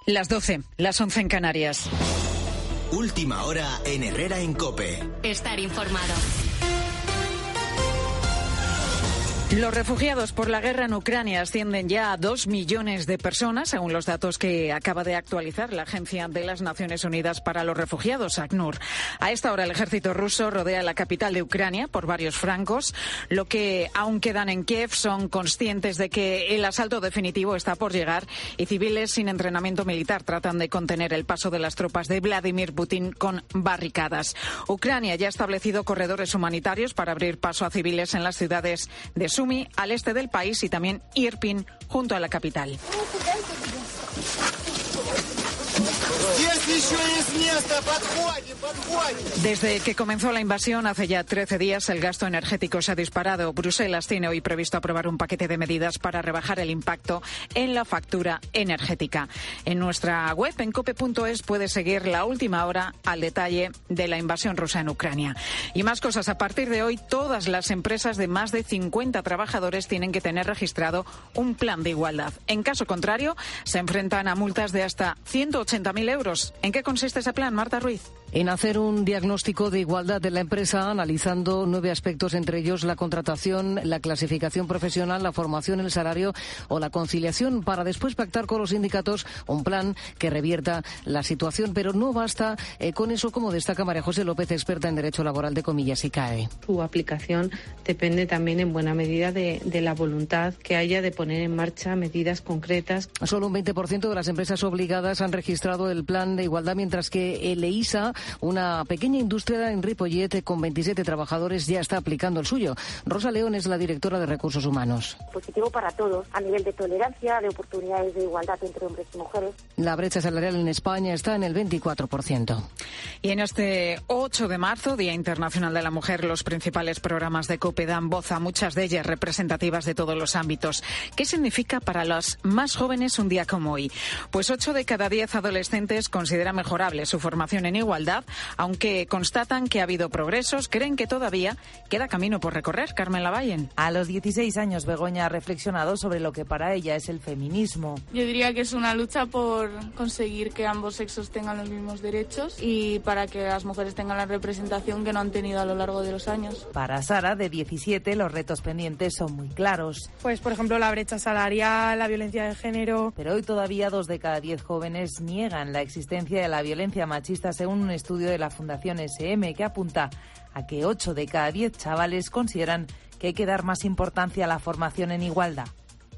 Las 12, las 11 en Canarias. Última hora en Herrera en COPE. Estar informado. Los refugiados por la guerra en Ucrania ascienden ya a 2 millones de personas, según los datos que acaba de actualizar la Agencia de las Naciones Unidas para los Refugiados, ACNUR. A esta hora el ejército ruso rodea la capital de Ucrania por varios flancos. Lo que aún quedan en Kiev son conscientes de que el asalto definitivo está por llegar y civiles sin entrenamiento militar tratan de contener el paso de las tropas de Vladimir Putin con barricadas. Ucrania ya ha establecido corredores humanitarios para abrir paso a civiles en las ciudades de Sumi, al este del país, y también Irpin, junto a la capital. Desde que comenzó la invasión hace ya 13 días, el gasto energético se ha disparado. Bruselas tiene hoy previsto aprobar un paquete de medidas para rebajar el impacto en la factura energética. En nuestra web, en cope.es, puede seguir la última hora al detalle de la invasión rusa en Ucrania. Y más cosas. A partir de hoy, todas las empresas de más de 50 trabajadores tienen que tener registrado un plan de igualdad. En caso contrario, se enfrentan a multas de hasta 180.000 euros. ¿En qué consiste ese plan, Marta Ruiz? En hacer un diagnóstico de igualdad de la empresa, analizando 9 aspectos, entre ellos la contratación, la clasificación profesional, la formación, el salario o la conciliación, para después pactar con los sindicatos un plan que revierta la situación. Pero no basta con eso, como destaca María José López, experta en Derecho Laboral de Comillas y CAE. Su aplicación depende también en buena medida de la voluntad que haya de poner en marcha medidas concretas. Solo un 20% de las empresas obligadas han registrado el plan de igualdad, mientras que el EISA, una pequeña industria en Ripollet con 27 trabajadores, ya está aplicando el suyo. Rosa León es la directora de Recursos Humanos. Positivo para todos, a nivel de tolerancia, de oportunidades de igualdad entre hombres y mujeres. La brecha salarial en España está en el 24%. Y en este 8 de marzo, Día Internacional de la Mujer, los principales programas de COPE dan voz a muchas de ellas representativas de todos los ámbitos. ¿Qué significa para las más jóvenes un día como hoy? Pues 8 de cada 10 adolescentes consideran mejorable su formación en igualdad, aunque constatan que ha habido progresos, creen que todavía queda camino por recorrer. Carmen Lavallen. A los 16 años, Begoña ha reflexionado sobre lo que para ella es el feminismo. Yo diría que es una lucha por conseguir que ambos sexos tengan los mismos derechos y para que las mujeres tengan la representación que no han tenido a lo largo de los años. Para Sara, de 17, los retos pendientes son muy claros. Pues, por ejemplo, la brecha salarial, la violencia de género. Pero hoy todavía 2 de cada 10 jóvenes niegan la existencia de la violencia machista, según un estudio de la Fundación SM, que apunta a que 8 de cada 10 chavales consideran que hay que dar más importancia a la formación en igualdad.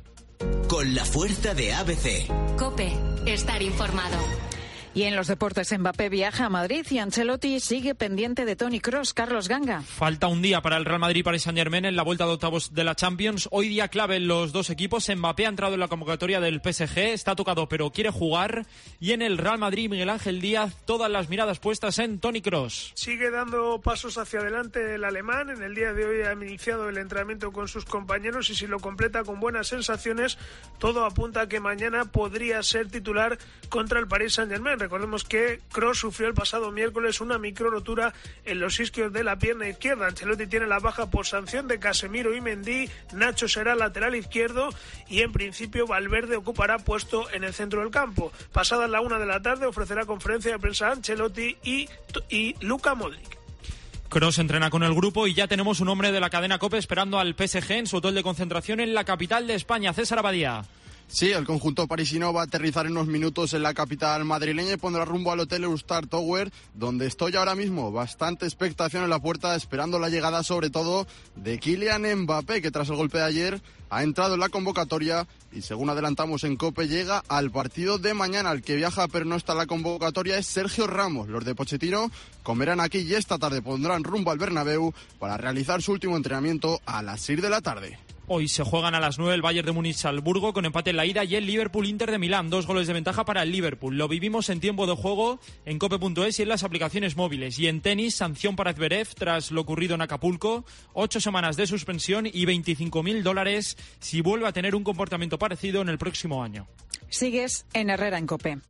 Con la fuerza de ABC. COPE. Estar informado. Y en los deportes, Mbappé viaja a Madrid y Ancelotti sigue pendiente de Toni Kroos. Carlos Ganga. Falta un día para el Real Madrid y Paris Saint-Germain en la vuelta de octavos de la Champions. Hoy día clave en los dos equipos. Mbappé ha entrado en la convocatoria del PSG, está tocado pero quiere jugar. Y en el Real Madrid, Miguel Ángel Díaz, todas las miradas puestas en Toni Kroos. Sigue dando pasos hacia adelante el alemán. En el día de hoy ha iniciado el entrenamiento con sus compañeros y si lo completa con buenas sensaciones, todo apunta a que mañana podría ser titular contra el Paris Saint-Germain. Recordemos que Kroos sufrió el pasado miércoles una micro rotura en los isquios de la pierna izquierda. Ancelotti tiene la baja por sanción de Casemiro y Mendy. Nacho será lateral izquierdo y en principio Valverde ocupará puesto en el centro del campo. Pasada la 1 de la tarde ofrecerá conferencia de prensa a Ancelotti y Luka Modric. Kroos entrena con el grupo y ya tenemos un hombre de la cadena COPE esperando al PSG en su hotel de concentración en la capital de España. César Abadía. Sí, el conjunto parisino va a aterrizar en unos minutos en la capital madrileña y pondrá rumbo al Hotel Eurostar Tower, donde estoy ahora mismo. Bastante expectación en la puerta, esperando la llegada sobre todo de Kylian Mbappé, que tras el golpe de ayer ha entrado en la convocatoria y, según adelantamos en COPE, llega al partido de mañana. El que viaja pero no está en la convocatoria es Sergio Ramos. Los de Pochettino comerán aquí y esta tarde pondrán rumbo al Bernabéu para realizar su último entrenamiento a las 6 de la tarde. Hoy se juegan a las 9 el Bayern de Múnich-Salzburgo con empate en la ida y el Liverpool-Inter de Milán. 2 goles de ventaja para el Liverpool. Lo vivimos en tiempo de juego en cope.es y en las aplicaciones móviles. Y en tenis, sanción para Zverev tras lo ocurrido en Acapulco. 8 semanas de suspensión y $25.000 si vuelve a tener un comportamiento parecido en el próximo año. Sigues en Herrera en COPE.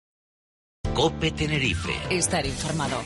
COPE Tenerife. Estar informado.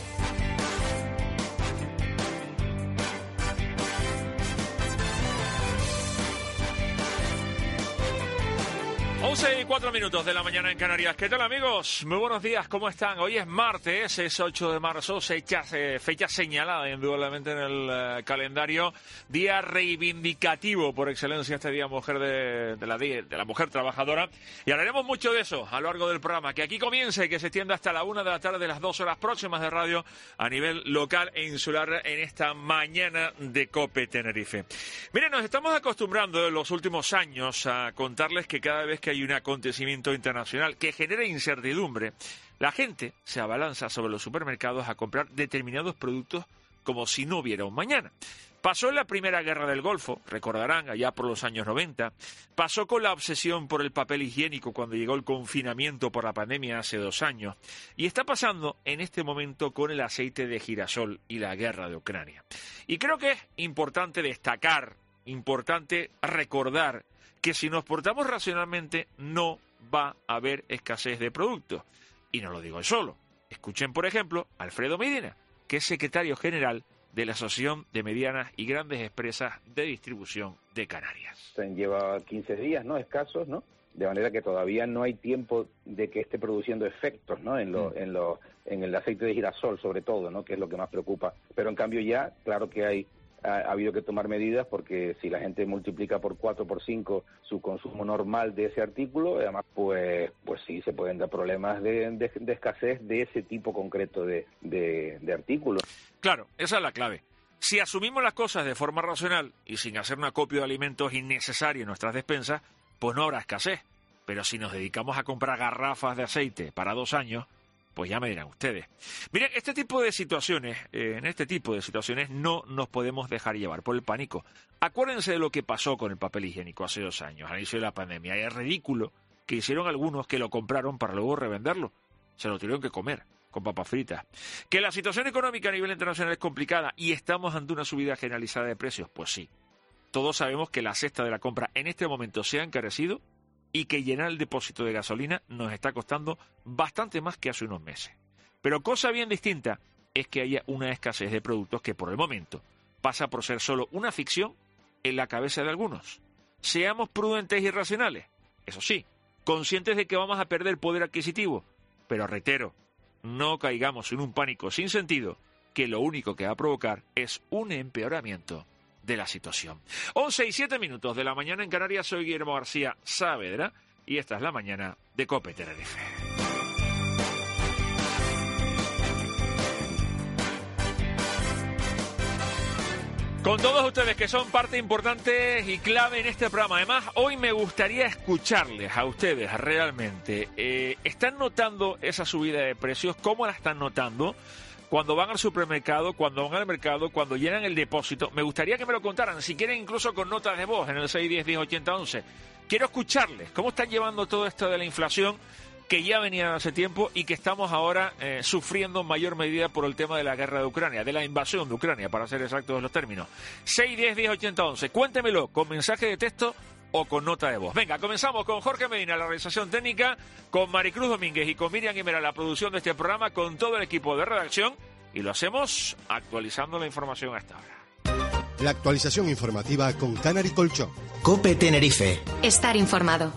11:04 de la mañana en Canarias. ¿Qué tal, amigos? Muy buenos días, ¿cómo están? Hoy es martes, es 8 de marzo, fecha señalada indudablemente en el calendario. Día reivindicativo por excelencia, este Día Mujer de la Mujer Trabajadora. Y hablaremos mucho de eso a lo largo del programa. Que aquí comience y que se extienda hasta la 1 de la tarde, las 2 horas próximas de radio a nivel local e insular en esta mañana de COPE Tenerife. Miren, nos estamos acostumbrando en los últimos años a contarles que cada vez que hay un acontecimiento internacional que genera incertidumbre, la gente se abalanza sobre los supermercados a comprar determinados productos como si no hubiera un mañana. Pasó en la Primera Guerra del Golfo, recordarán, allá por los años 90. Pasó con la obsesión por el papel higiénico cuando llegó el confinamiento por la pandemia hace 2 años. Y está pasando en este momento con el aceite de girasol y la guerra de Ucrania. Y creo que es importante destacar, importante recordar que si nos portamos racionalmente no va a haber escasez de productos. Y no lo digo solo. Escuchen, por ejemplo, a Alfredo Medina, que es secretario general de la Asociación de Medianas y Grandes Empresas de Distribución de Canarias. Lleva 15 días, ¿no? Escasos, ¿no? De manera que todavía no hay tiempo de que esté produciendo efectos, ¿no? En el aceite de girasol, sobre todo, ¿no? Que es lo que más preocupa. Pero en cambio ya, claro que ha habido que tomar medidas, porque si la gente multiplica por 4, por 5 su consumo normal de ese artículo, además pues sí se pueden dar problemas de escasez de ese tipo concreto de artículos. Claro, esa es la clave. Si asumimos las cosas de forma racional y sin hacer un acopio de alimentos innecesarios en nuestras despensas, pues no habrá escasez. Pero si nos dedicamos a comprar garrafas de aceite para 2 años, pues ya me dirán ustedes. Miren, en este tipo de situaciones no nos podemos dejar llevar por el pánico. Acuérdense de lo que pasó con el papel higiénico hace 2 años, al inicio de la pandemia. Y es ridículo que hicieron algunos que lo compraron para luego revenderlo. Se lo tuvieron que comer con papas fritas. Que la situación económica a nivel internacional es complicada y estamos ante una subida generalizada de precios, pues sí. Todos sabemos que la cesta de la compra en este momento se ha encarecido y que llenar el depósito de gasolina nos está costando bastante más que hace unos meses. Pero cosa bien distinta es que haya una escasez de productos que por el momento pasa por ser solo una ficción en la cabeza de algunos. Seamos prudentes y racionales, eso sí, conscientes de que vamos a perder poder adquisitivo, pero reitero, no caigamos en un pánico sin sentido que lo único que va a provocar es un empeoramiento de la situación. 11:07 de la mañana en Canarias. Soy Guillermo García Saavedra y esta es la mañana de COPE Tenerife. Con todos ustedes que son parte importante y clave en este programa. Además, hoy me gustaría escucharles a ustedes realmente. ¿Están notando esa subida de precios? ¿Cómo la están notando? Cuando van al supermercado, cuando van al mercado, cuando llenan el depósito. Me gustaría que me lo contaran, si quieren incluso con notas de voz en el 610-1080-11. Quiero escucharles cómo están llevando todo esto de la inflación que ya venía hace tiempo y que estamos ahora sufriendo en mayor medida por el tema de la guerra de Ucrania, de la invasión de Ucrania, para ser exactos en los términos. 610-1080-11. Cuéntemelo con mensaje de texto o con nota de voz. Venga, comenzamos con Jorge Medina, la realización técnica, con Maricruz Domínguez y con Miriam Guimera, la producción de este programa, con todo el equipo de redacción, y lo hacemos actualizando la información hasta ahora. La actualización informativa con Canary Colchón. COPE Tenerife. Estar informado.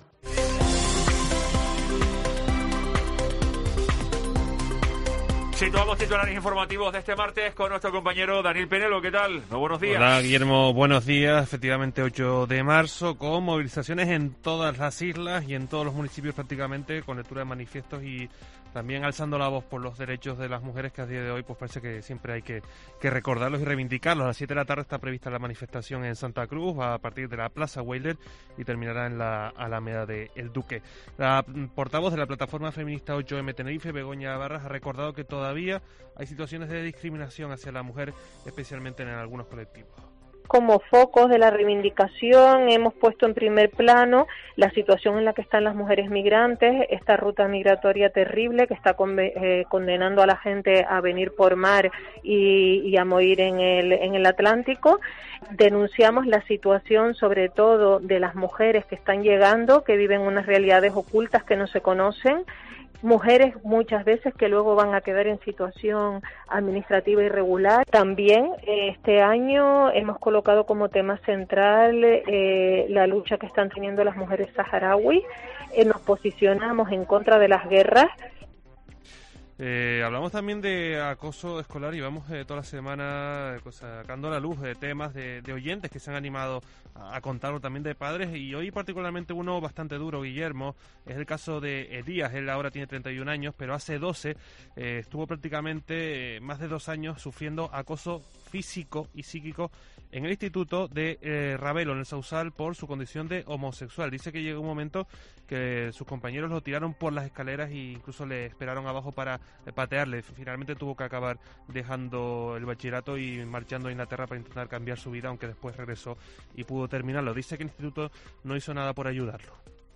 Situamos titulares informativos de este martes con nuestro compañero Daniel Penelo. ¿Qué tal? Muy buenos días. Hola, Guillermo. Buenos días. Efectivamente, 8 de marzo, con movilizaciones en todas las islas y en todos los municipios prácticamente, con lectura de manifiestos y también alzando la voz por los derechos de las mujeres, que a día de hoy pues parece que siempre hay que recordarlos y reivindicarlos. A las 7 de la tarde está prevista la manifestación en Santa Cruz, a partir de la Plaza Wilder, y terminará en la Alameda de El Duque. La portavoz de la plataforma feminista 8M Tenerife, Begoña Barras, ha recordado que todavía hay situaciones de discriminación hacia la mujer, especialmente en algunos colectivos. Como focos de la reivindicación hemos puesto en primer plano la situación en la que están las mujeres migrantes, esta ruta migratoria terrible que está condenando a la gente a venir por mar y a morir en el Atlántico. Denunciamos la situación sobre todo de las mujeres que están llegando, que viven unas realidades ocultas que no se conocen, mujeres muchas veces que luego van a quedar en situación administrativa irregular. También este año hemos colocado como tema central la lucha que están teniendo las mujeres saharauis. Nos posicionamos en contra de las guerras. Hablamos también de acoso escolar y vamos toda la semana sacando a la luz temas de oyentes que se han animado a contarlo, también de padres, y hoy particularmente uno bastante duro, Guillermo, es el caso de Elías. Él ahora tiene 31 años, pero hace 12 estuvo prácticamente más de 2 años sufriendo acoso físico y psíquico en el instituto de Ravelo, en el Sausal, por su condición de homosexual. Dice que llegó un momento que sus compañeros lo tiraron por las escaleras e incluso le esperaron abajo para patearle. Finalmente tuvo que acabar dejando el bachillerato y marchando a Inglaterra para intentar cambiar su vida, aunque después regresó y pudo terminarlo. Dice que el instituto no hizo nada por ayudarlo.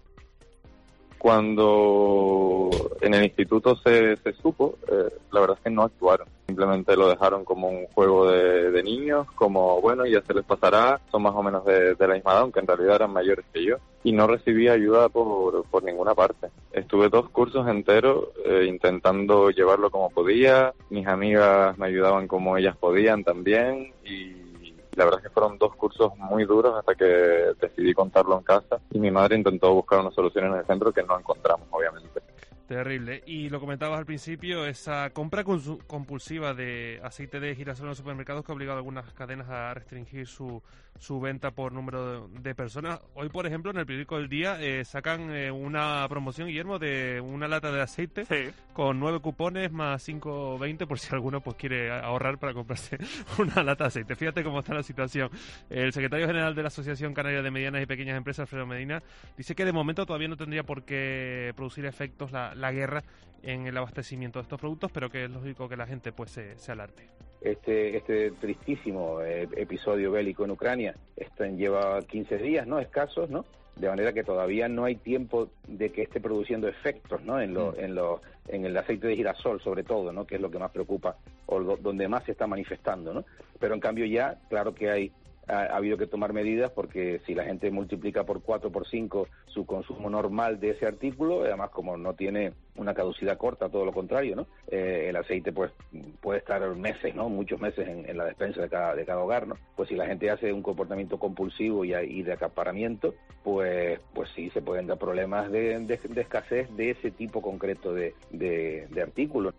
Cuando en el instituto se supo, la verdad es que no actuaron. Simplemente lo dejaron como un juego de niños, como bueno, ya se les pasará, son más o menos de la misma edad, aunque en realidad eran mayores que yo. Y no recibí ayuda por ninguna parte. Estuve 2 cursos enteros intentando llevarlo como podía. Mis amigas me ayudaban como ellas podían también, y la verdad es que fueron 2 cursos muy duros hasta que decidí contarlo en casa, y mi madre intentó buscar una solución en el centro que no encontramos, obviamente. Terrible. Y lo comentabas al principio, esa compra compulsiva de aceite de girasol en los supermercados que ha obligado a algunas cadenas a restringir su venta por número de personas. Hoy, por ejemplo, en el periódico El Día sacan una promoción, Guillermo, de una lata de aceite con 9 cupones más 5,20 por si alguno pues quiere ahorrar para comprarse una lata de aceite. Fíjate cómo está la situación. El secretario general de la Asociación Canaria de Medianas y Pequeñas Empresas, Alfredo Medina, dice que de momento todavía no tendría por qué producir efectos la guerra en el abastecimiento de estos productos, pero que es lógico que la gente pues se alarte. Este tristísimo episodio bélico en Ucrania lleva 15 días, ¿no? Escasos, ¿no? De manera que todavía no hay tiempo de que esté produciendo efectos, ¿no? En el aceite de girasol, sobre todo, ¿no? Que es lo que más preocupa, o donde más se está manifestando, ¿no? Pero en cambio ya, claro que ha habido que tomar medidas, porque si la gente multiplica por 4, por 5 su consumo normal de ese artículo, además como no tiene una caducidad corta, todo lo contrario, ¿no? El aceite pues puede estar meses, ¿no? Muchos meses en la despensa de cada hogar, ¿no? Pues si la gente hace un comportamiento compulsivo y de acaparamiento, pues sí se pueden dar problemas de escasez de ese tipo concreto de artículos.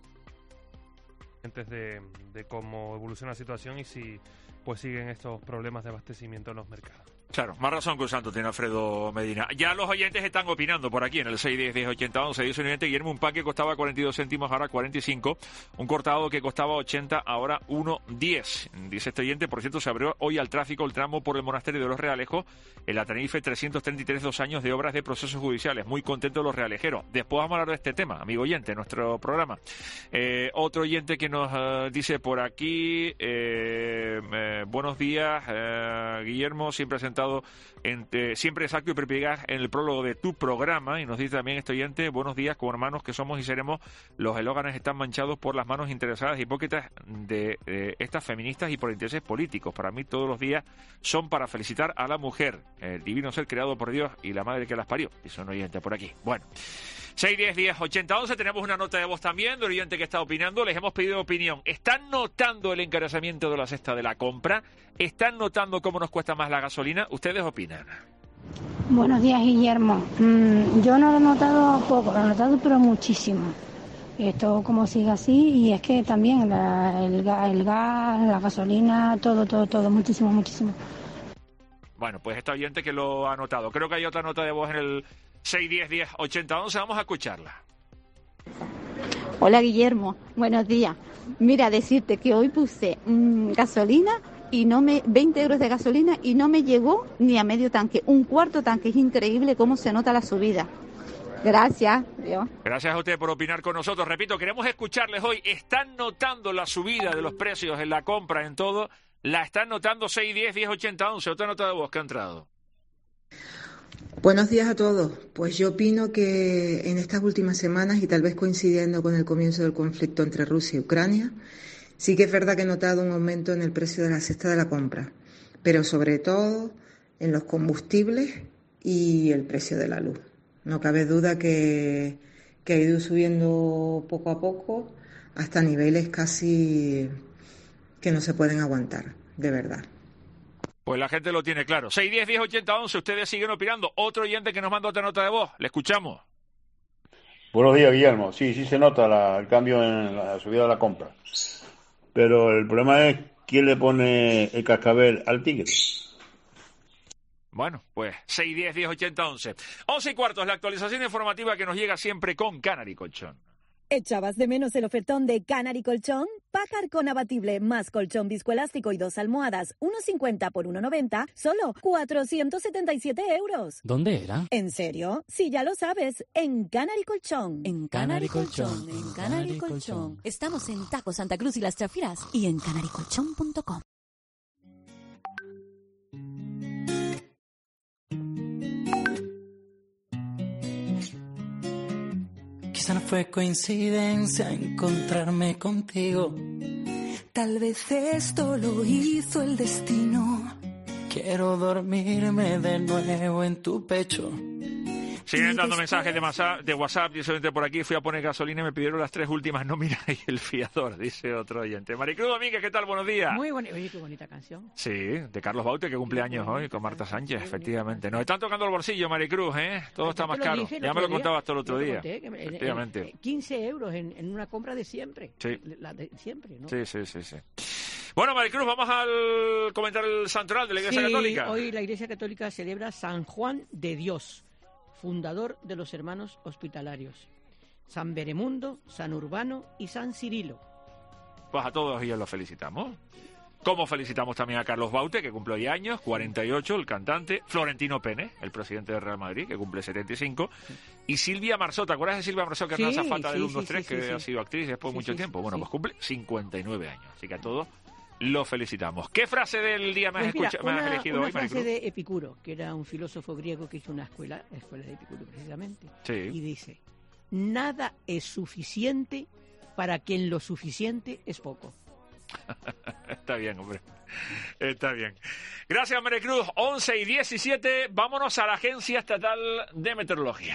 Antes de cómo evoluciona la situación y si pues siguen estos problemas de abastecimiento en los mercados. Claro, más razón que un santo tiene Alfredo Medina. Ya los oyentes están opinando por aquí en el 610-1080-11. Dice un oyente, Guillermo, un pack que costaba 42 céntimos, ahora 45. Un cortado que costaba 80, ahora 1,10. Dice este oyente, por cierto, se abrió hoy al tráfico el tramo por el Monasterio de los Realejos. En la Tenerife, 333, 2 años de obras de procesos judiciales. Muy contentos los realejeros. Después vamos a hablar de este tema, amigo oyente, en nuestro programa. Otro oyente que nos dice por aquí, buenos días, Guillermo, siempre sentado siempre exacto y perspicaz en el prólogo de tu programa. Y nos dice también este oyente, buenos días, como hermanos que somos y seremos, los eslóganes están manchados por las manos interesadas y hipócritas de estas feministas y por intereses políticos. Para mí todos los días son para felicitar a la mujer, el divino ser creado por Dios y la madre que las parió. Dice un oyente por aquí. Bueno, 610-1080-11, tenemos una nota de voz también del oyente que está opinando. Les hemos pedido opinión. ¿Están notando el encarecimiento de la cesta de la compra? ¿Están notando cómo nos cuesta más la gasolina? ¿Ustedes opinan? Buenos días, Guillermo. Yo no lo he notado poco, lo he notado pero muchísimo. Esto como sigue así, y es que también el gas, la gasolina, todo, muchísimo. Bueno, pues este oyente que lo ha notado. Creo que hay otra nota de voz en el 610-1080-11, vamos a escucharla. Hola, Guillermo, buenos días. Mira, decirte que hoy puse gasolina y 20 euros de gasolina y no me llegó ni a medio tanque, un cuarto tanque. Es increíble cómo se nota la subida. Gracias. Dios. Gracias a usted por opinar con nosotros. Repito, queremos escucharles hoy. ¿Están notando la subida de los precios en la compra, en todo? ¿La están notando? 610-1080-11, otra nota de voz que ha entrado. Buenos días a todos. Pues yo opino que en estas últimas semanas, y tal vez coincidiendo con el comienzo del conflicto entre Rusia y Ucrania, sí que es verdad que he notado un aumento en el precio de la cesta de la compra, pero sobre todo en los combustibles y el precio de la luz. No cabe duda que que ha ido subiendo poco a poco hasta niveles casi que no se pueden aguantar, de verdad. Pues la gente lo tiene claro. 610 10 80 11, ustedes siguen opinando. Otro oyente que nos manda otra nota de voz, le escuchamos. Buenos días, Guillermo. Sí se nota el cambio en la subida de la compra. Pero el problema es quién le pone el cascabel al tigre. Bueno, pues 610 10 80 11. 11 y cuarto es la actualización informativa que nos llega siempre con Canary Colchón. ¿Echabas de menos el ofertón de Canary Colchón? Pájar con abatible más colchón viscoelástico y 2 almohadas, 1,50 por 1,90, solo 477 euros. ¿Dónde era? ¿En serio? Sí, ya lo sabes, en Canary Colchón. En Canary Colchón, en Canary Colchón. Estamos en Taco Santa Cruz y Las Chafiras y en canarycolchón.com. Quizá no fue coincidencia encontrarme contigo. Tal vez esto lo hizo el destino. Quiero dormirme de nuevo en tu pecho. Siguen dando mensajes de WhatsApp, dice gente por aquí, fui a poner gasolina y me pidieron las 3 últimas nóminas y el fiador, dice otro oyente. Maricruz Domínguez, ¿qué tal? Buenos días. Muy bonita, oye, qué bonita canción. Sí, de Carlos Baute, que cumple años hoy, con Marta Sánchez, efectivamente. Nos están tocando el bolsillo, Maricruz, ¿eh? Todo está más caro. Ya me lo contabas todo el otro día. Efectivamente. 15 euros en una compra de siempre. Sí. La de siempre, ¿no? Sí. Bueno, Maricruz, vamos al comentar el santoral de la Iglesia Católica. Hoy la Iglesia Católica celebra San Juan de Dios, fundador de los Hermanos Hospitalarios, San Beremundo, San Urbano y San Cirilo. Pues a todos ellos los felicitamos. Como felicitamos también a Carlos Baute, que cumple hoy años, 48, el cantante, Florentino Pene, el presidente del Real Madrid, que cumple 75, y Silvia Marsó, ¿te acuerdas de Silvia Marsó, que era una azafata del 1-2-3, que ha sido actriz después de mucho tiempo? Bueno, pues cumple 59 años, así que a todos lo felicitamos. ¿Qué frase del día me has elegido hoy, Maricruz? Una frase de Epicuro, que era un filósofo griego que hizo una escuela de Epicuro precisamente, y dice: nada es suficiente para quien lo suficiente es poco. Está bien, hombre. Está bien. Gracias, Maricruz. 11 y 17. Vámonos a la Agencia Estatal de Meteorología.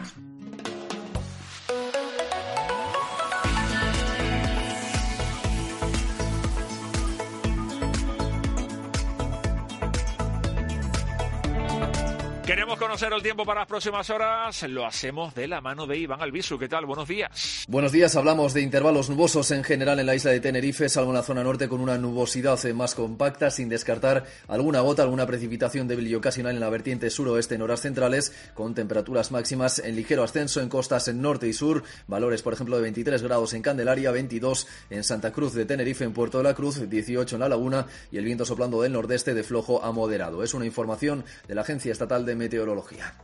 Queremos conocer el tiempo para las próximas horas. Lo hacemos de la mano de Iván Albizu. ¿Qué tal? Buenos días. Buenos días. Hablamos de intervalos nubosos en general en la isla de Tenerife, salvo en la zona norte con una nubosidad más compacta, sin descartar alguna gota, alguna precipitación débil y ocasional en la vertiente suroeste en horas centrales, con temperaturas máximas en ligero ascenso en costas en norte y sur. Valores, por ejemplo, de 23 grados en Candelaria, 22 en Santa Cruz de Tenerife, en Puerto de la Cruz, 18 en La Laguna y el viento soplando del nordeste de flojo a moderado. Es una información de la Agencia Estatal de Meteorología.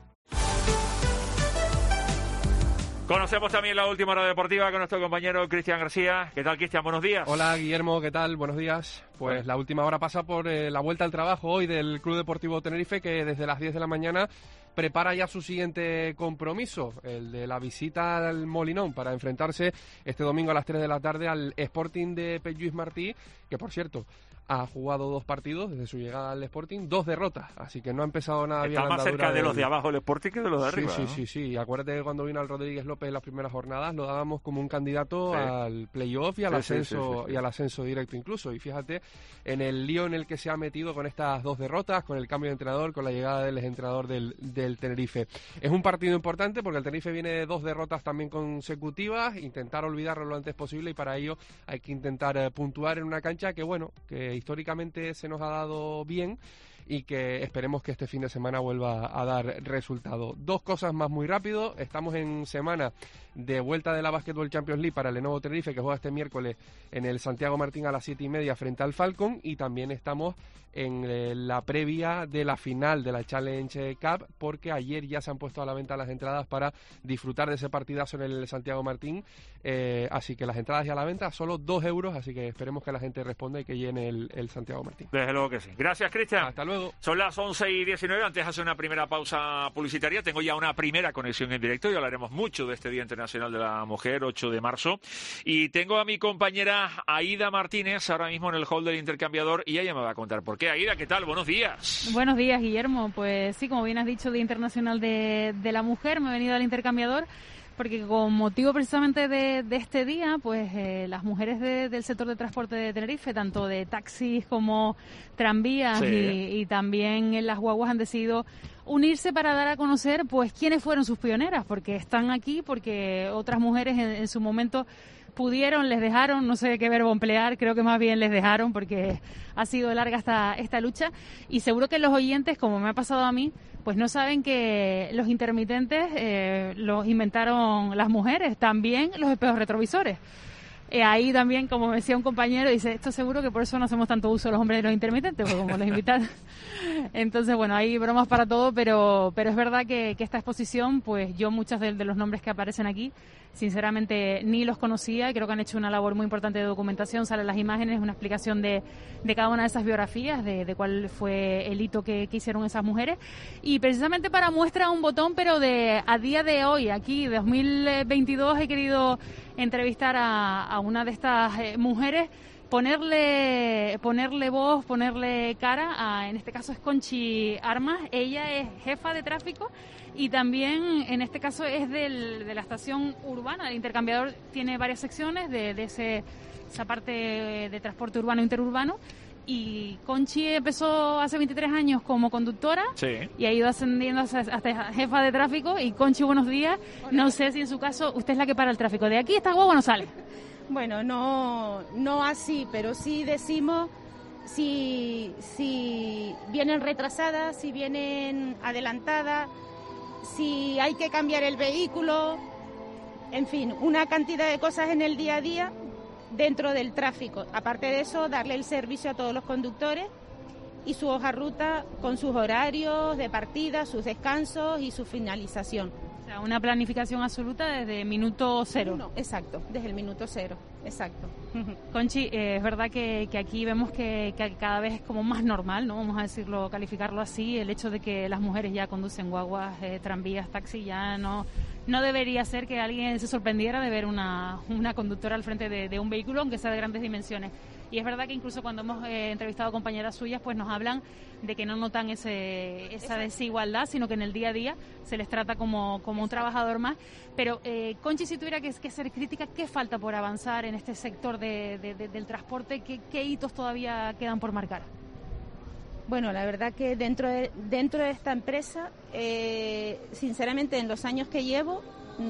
Conocemos también la última hora deportiva con nuestro compañero Cristian García. ¿Qué tal, Cristian? Buenos días. Hola, Guillermo. ¿Qué tal? Buenos días. Pues la última hora pasa por la vuelta al trabajo hoy del Club Deportivo Tenerife, que desde las 10 de la mañana prepara ya su siguiente compromiso, el de la visita al Molinón, para enfrentarse este domingo a las 3 de la tarde al Sporting de Pep Lluís Martí, que por cierto ha jugado 2 partidos desde su llegada al Sporting, 2 derrotas, así que no ha empezado nada bien. Está más cerca de los de abajo el Sporting que de los de arriba. Sí. Acuérdate que cuando vino al Rodríguez López en las primeras jornadas lo dábamos como un candidato al playoff y al ascenso y al ascenso directo incluso. Y fíjate en el lío en el que se ha metido con estas 2 derrotas, con el cambio de entrenador, con la llegada del entrenador del Tenerife. Es un partido importante porque el Tenerife viene de 2 derrotas también consecutivas, intentar olvidarlo lo antes posible, y para ello hay que intentar puntuar en una cancha que, bueno, que históricamente se nos ha dado bien y que esperemos que este fin de semana vuelva a dar resultado. 2 cosas más muy rápido. Estamos en semana de vuelta de la Basketball Champions League para el Lenovo Tenerife, que juega este miércoles en el Santiago Martín a las 7:30 frente al Falcon, y también estamos en la previa de la final de la Challenge Cup, porque ayer ya se han puesto a la venta las entradas para disfrutar de ese partidazo en el Santiago Martín, así que las entradas ya a la venta, solo 2 euros, así que esperemos que la gente responda y que llene el Santiago Martín. Desde luego que sí. Gracias, Cristian. Hasta luego. Son las 11 y 19, antes de hacer una primera pausa publicitaria, tengo ya una primera conexión en directo y hablaremos mucho de este Día Internacional de la Mujer, 8 de marzo, y tengo a mi compañera Aida Martínez ahora mismo en el hall del intercambiador y ella me va a contar por qué. Aida, ¿qué tal? Buenos días. Buenos días, Guillermo. Pues sí, como bien has dicho, Día Internacional de la Mujer, me he venido al intercambiador Porque con motivo precisamente de este día, pues las mujeres del sector de transporte de Tenerife, tanto de taxis como tranvías y también en las guaguas, han decidido unirse para dar a conocer pues quiénes fueron sus pioneras, porque están aquí, porque otras mujeres en su momento pudieron, les dejaron, no sé qué verbo emplear, creo que más bien les dejaron, porque ha sido larga esta lucha, y seguro que los oyentes, como me ha pasado a mí, pues no saben que los intermitentes los inventaron las mujeres, también los espejos retrovisores. Ahí también, como me decía un compañero, dice, esto seguro que por eso no hacemos tanto uso los hombres de los intermitentes, porque como los invitan. Entonces, bueno, hay bromas para todo, pero es verdad que esta exposición, pues yo muchos de los nombres que aparecen aquí, sinceramente ni los conocía, y creo que han hecho una labor muy importante de documentación. Salen las imágenes, una explicación de cada una de esas biografías, de cuál fue el hito que hicieron esas mujeres, y precisamente para muestra un botón, pero a día de hoy, aquí 2022, he querido entrevistar a una de estas mujeres, ponerle voz, ponerle cara en este caso es Conchi Armas. Ella es jefa de tráfico y también en este caso es de la estación urbana. El intercambiador tiene varias secciones de esa parte de transporte urbano e interurbano, y Conchi empezó hace 23 años como conductora y ha ido ascendiendo hasta jefa de tráfico. Y Conchi, buenos días. Hola. No sé si en su caso usted es la que para el tráfico. ¿De aquí esta guagua no sale? Bueno, no así, pero sí decimos si vienen retrasadas, si vienen adelantadas, si hay que cambiar el vehículo, en fin, una cantidad de cosas en el día a día dentro del tráfico. Aparte de eso, darle el servicio a todos los conductores y su hoja ruta con sus horarios de partida, sus descansos y su finalización. O sea, una planificación absoluta desde minuto cero. No, exacto, desde el minuto cero, exacto. Conchi, es verdad que aquí vemos que cada vez es como más normal, ¿no? Vamos a decirlo, calificarlo así, el hecho de que las mujeres ya conducen guaguas, tranvías, taxis, ya no debería ser que alguien se sorprendiera de ver una conductora al frente de un vehículo, aunque sea de grandes dimensiones. Y es verdad que incluso cuando hemos entrevistado a compañeras suyas, pues nos hablan de que no notan esa desigualdad, sino que en el día a día se les trata como un trabajador más. Pero, Conchi, si tuviera que ser crítica, ¿qué falta por avanzar en este sector del transporte? ¿Qué hitos todavía quedan por marcar? Bueno, la verdad que dentro de esta empresa, sinceramente, en los años que llevo,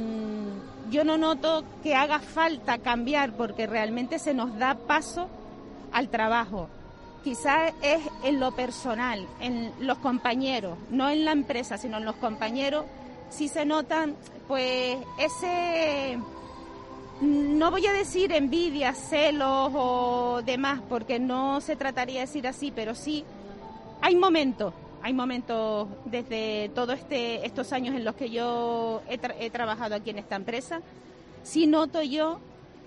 yo no noto que haga falta cambiar, porque realmente se nos da paso al trabajo. Quizás es en lo personal, en los compañeros, no en la empresa, sino en los compañeros, sí se notan, pues, no voy a decir envidia, celos o demás, porque no se trataría de decir así, pero sí hay momentos desde todos estos años en los que yo he trabajado aquí en esta empresa, sí noto yo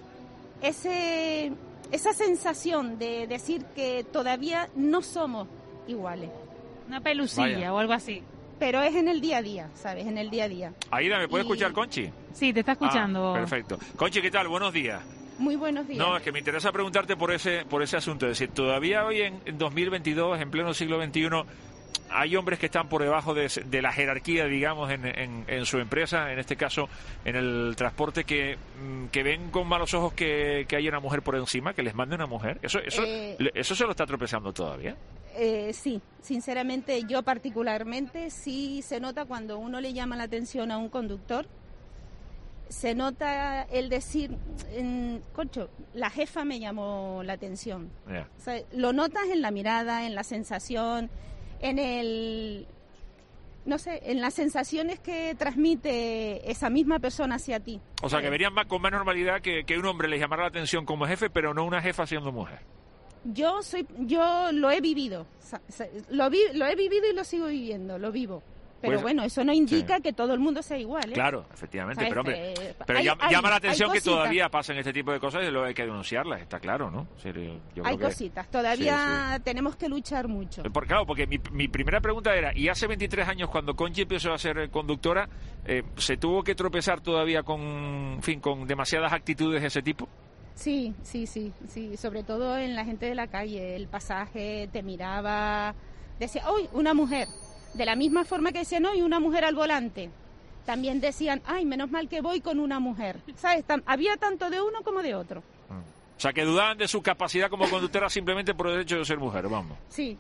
esa sensación de decir que todavía no somos iguales. Una pelusilla o algo así. Pero es en el día a día, ¿sabes? En el día a día. Aida, ¿me puede escuchar, Conchi? Sí, te está escuchando. Perfecto. Conchi, ¿qué tal? Buenos días. Muy buenos días. No, es que me interesa preguntarte por ese asunto. Es decir, todavía hoy en 2022, en pleno siglo XXI, hay hombres que están por debajo de la jerarquía, digamos, en su empresa, en este caso en el transporte, que ven con malos ojos que haya una mujer por encima, que les mande una mujer. ¿Eso se lo está tropezando todavía? Sí, sinceramente, yo particularmente sí se nota cuando uno le llama la atención a un conductor. Se nota el decir, concho, la jefa me llamó la atención. Yeah. O sea, lo notas en la mirada, en la sensación, en las sensaciones que transmite esa misma persona hacia ti. O sea, que verían con más normalidad que un hombre les llamara la atención como jefe, pero no una jefa siendo mujer. Yo lo he vivido, lo he vivido y lo sigo viviendo, lo vivo. Pero pues, bueno, eso no indica que todo el mundo sea igual, ¿eh? Claro, efectivamente, pero hombre, llama la atención que todavía pasen este tipo de cosas y luego hay que denunciarlas, está claro, ¿no? Hay cositas, todavía tenemos que luchar mucho. Claro, porque mi primera pregunta era, ¿y hace 23 años cuando Conchi empezó a ser conductora, se tuvo que tropezar todavía con demasiadas actitudes de ese tipo? Sí, sobre todo en la gente de la calle, el pasaje te miraba, decía, ¡uy, una mujer! De la misma forma que decían, ¡uy, una mujer al volante! también decían, ay, menos mal que voy con una mujer. ¿Sabes? Había tanto de uno como de otro. O sea, que dudaban de su capacidad como conductora simplemente por el hecho de ser mujer, vamos. Sí.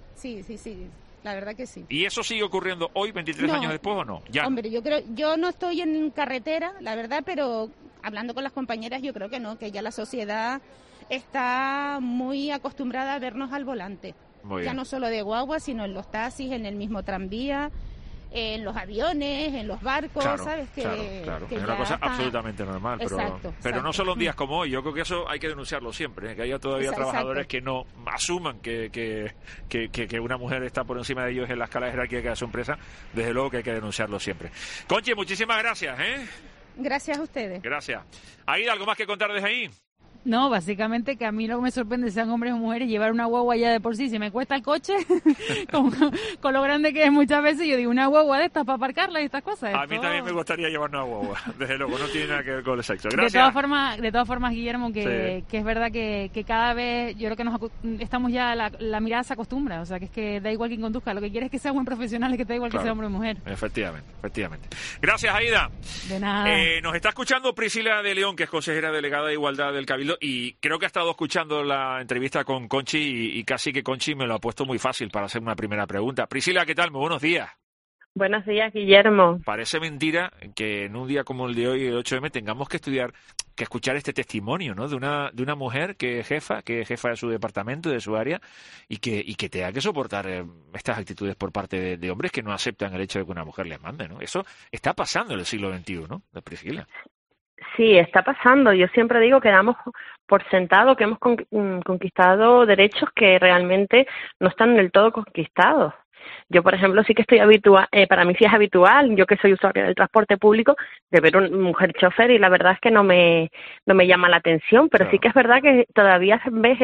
La verdad que sí. ¿Y eso sigue ocurriendo hoy, 23 años después, o no? Ya. Hombre, yo no estoy en carretera, la verdad, pero hablando con las compañeras yo creo que no, que ya la sociedad está muy acostumbrada a vernos al volante. Ya no solo de guagua, sino en los taxis, en el mismo tranvía, en los aviones, en los barcos, ¿sabes? Claro. Que es una cosa absolutamente normal, pero no solo en días como hoy. Yo creo que eso hay que denunciarlo siempre, que haya todavía trabajadores que no asuman que una mujer está por encima de ellos en la escala jerárquica de su empresa. Desde luego que hay que denunciarlo siempre. Conchi, muchísimas gracias, ¿eh? Gracias a ustedes. Gracias. ¿Hay algo más que contar desde ahí? No, básicamente que a mí lo que me sorprende, sean hombres o mujeres, llevar una guagua ya de por sí, si me cuesta el coche, con lo grande que es muchas veces, yo digo, una guagua de estas para aparcarla y estas cosas. A mí también me gustaría llevar una guagua, desde luego, no tiene nada que ver con el sexo. Gracias. De todas formas, Guillermo, que es verdad que cada vez, yo creo que estamos ya, la mirada se acostumbra, o sea, que es que da igual quien conduzca, lo que quieres es que sea buen profesional y que te da igual que sea hombre o mujer. Efectivamente. Gracias, Aida. De nada. Nos está escuchando Priscila de León, que es consejera delegada de Igualdad del Cabildo, y creo que ha estado escuchando la entrevista con Conchi y casi que Conchi me lo ha puesto muy fácil para hacer una primera pregunta. Priscila, ¿qué tal? Muy buenos días. Buenos días, Guillermo. Parece mentira que en un día como el de hoy, el 8M, tengamos que escuchar este testimonio, ¿no? De una mujer que es jefa de su departamento, de su área, y que tenga que soportar estas actitudes por parte de hombres que no aceptan el hecho de que una mujer les mande, ¿no? Eso está pasando en el siglo XXI, ¿no? De Priscila. Sí, está pasando. Yo siempre digo que damos por sentado que hemos conquistado derechos que realmente no están del todo conquistados. Yo, por ejemplo, sí que estoy habitual, para mí sí es habitual, yo que soy usuaria del transporte público, de ver una mujer chofer y la verdad es que no me llama la atención, pero sí que es verdad que todavía ves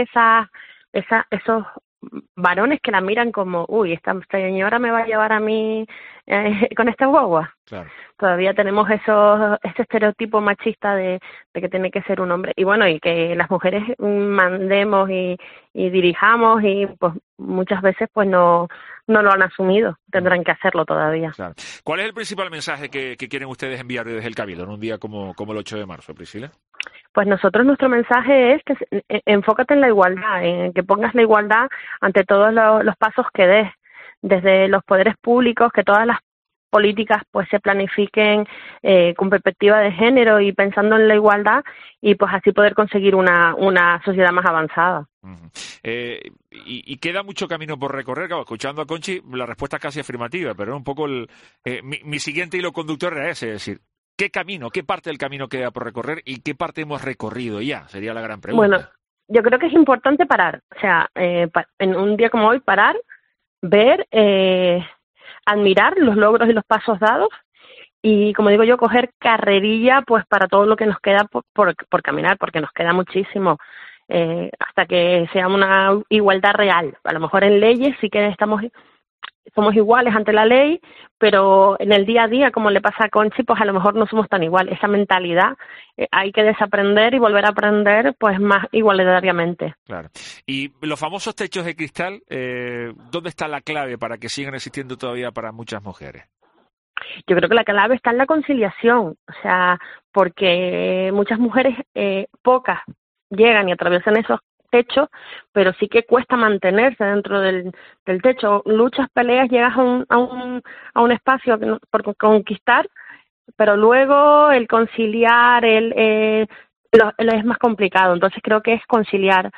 esos varones que la miran como, uy, esta señora me va a llevar a mí con esta guagua. Claro. Todavía tenemos este estereotipo machista de que tiene que ser un hombre. Y bueno, y que las mujeres mandemos y dirijamos y pues muchas veces pues no lo han asumido. Tendrán que hacerlo todavía. Claro. ¿Cuál es el principal mensaje que quieren ustedes enviar desde el Cabildo en un día como el 8 de marzo, Priscila? Pues nuestro mensaje es que enfócate en la igualdad, en que pongas la igualdad ante todos los pasos que des, desde los poderes públicos, que todas las políticas pues se planifiquen con perspectiva de género y pensando en la igualdad y pues así poder conseguir una sociedad más avanzada. Uh-huh. Y queda mucho camino por recorrer. Claro, escuchando a Conchi, la respuesta es casi afirmativa, pero un poco mi siguiente hilo conductor era ese, es decir, ¿qué parte del camino queda por recorrer y qué parte hemos recorrido ya? Sería la gran pregunta. Bueno, yo creo que es importante parar, o sea, en un día como hoy parar, ver, admirar los logros y los pasos dados y, como digo yo, coger carrerilla pues para todo lo que nos queda por caminar, porque nos queda muchísimo hasta que sea una igualdad real. A lo mejor en leyes sí que somos iguales ante la ley, pero en el día a día, como le pasa a Conchi, pues a lo mejor no somos tan iguales. Esa mentalidad hay que desaprender y volver a aprender pues más igualitariamente. Claro. Y los famosos techos de cristal, ¿dónde está la clave para que sigan existiendo todavía para muchas mujeres? Yo creo que la clave está en la conciliación, o sea, porque muchas mujeres, pocas, llegan y atraviesan esos techo, pero sí que cuesta mantenerse dentro del techo. Luchas, peleas, llegas a un espacio por conquistar, pero luego el conciliar es más complicado. Entonces creo que es conciliar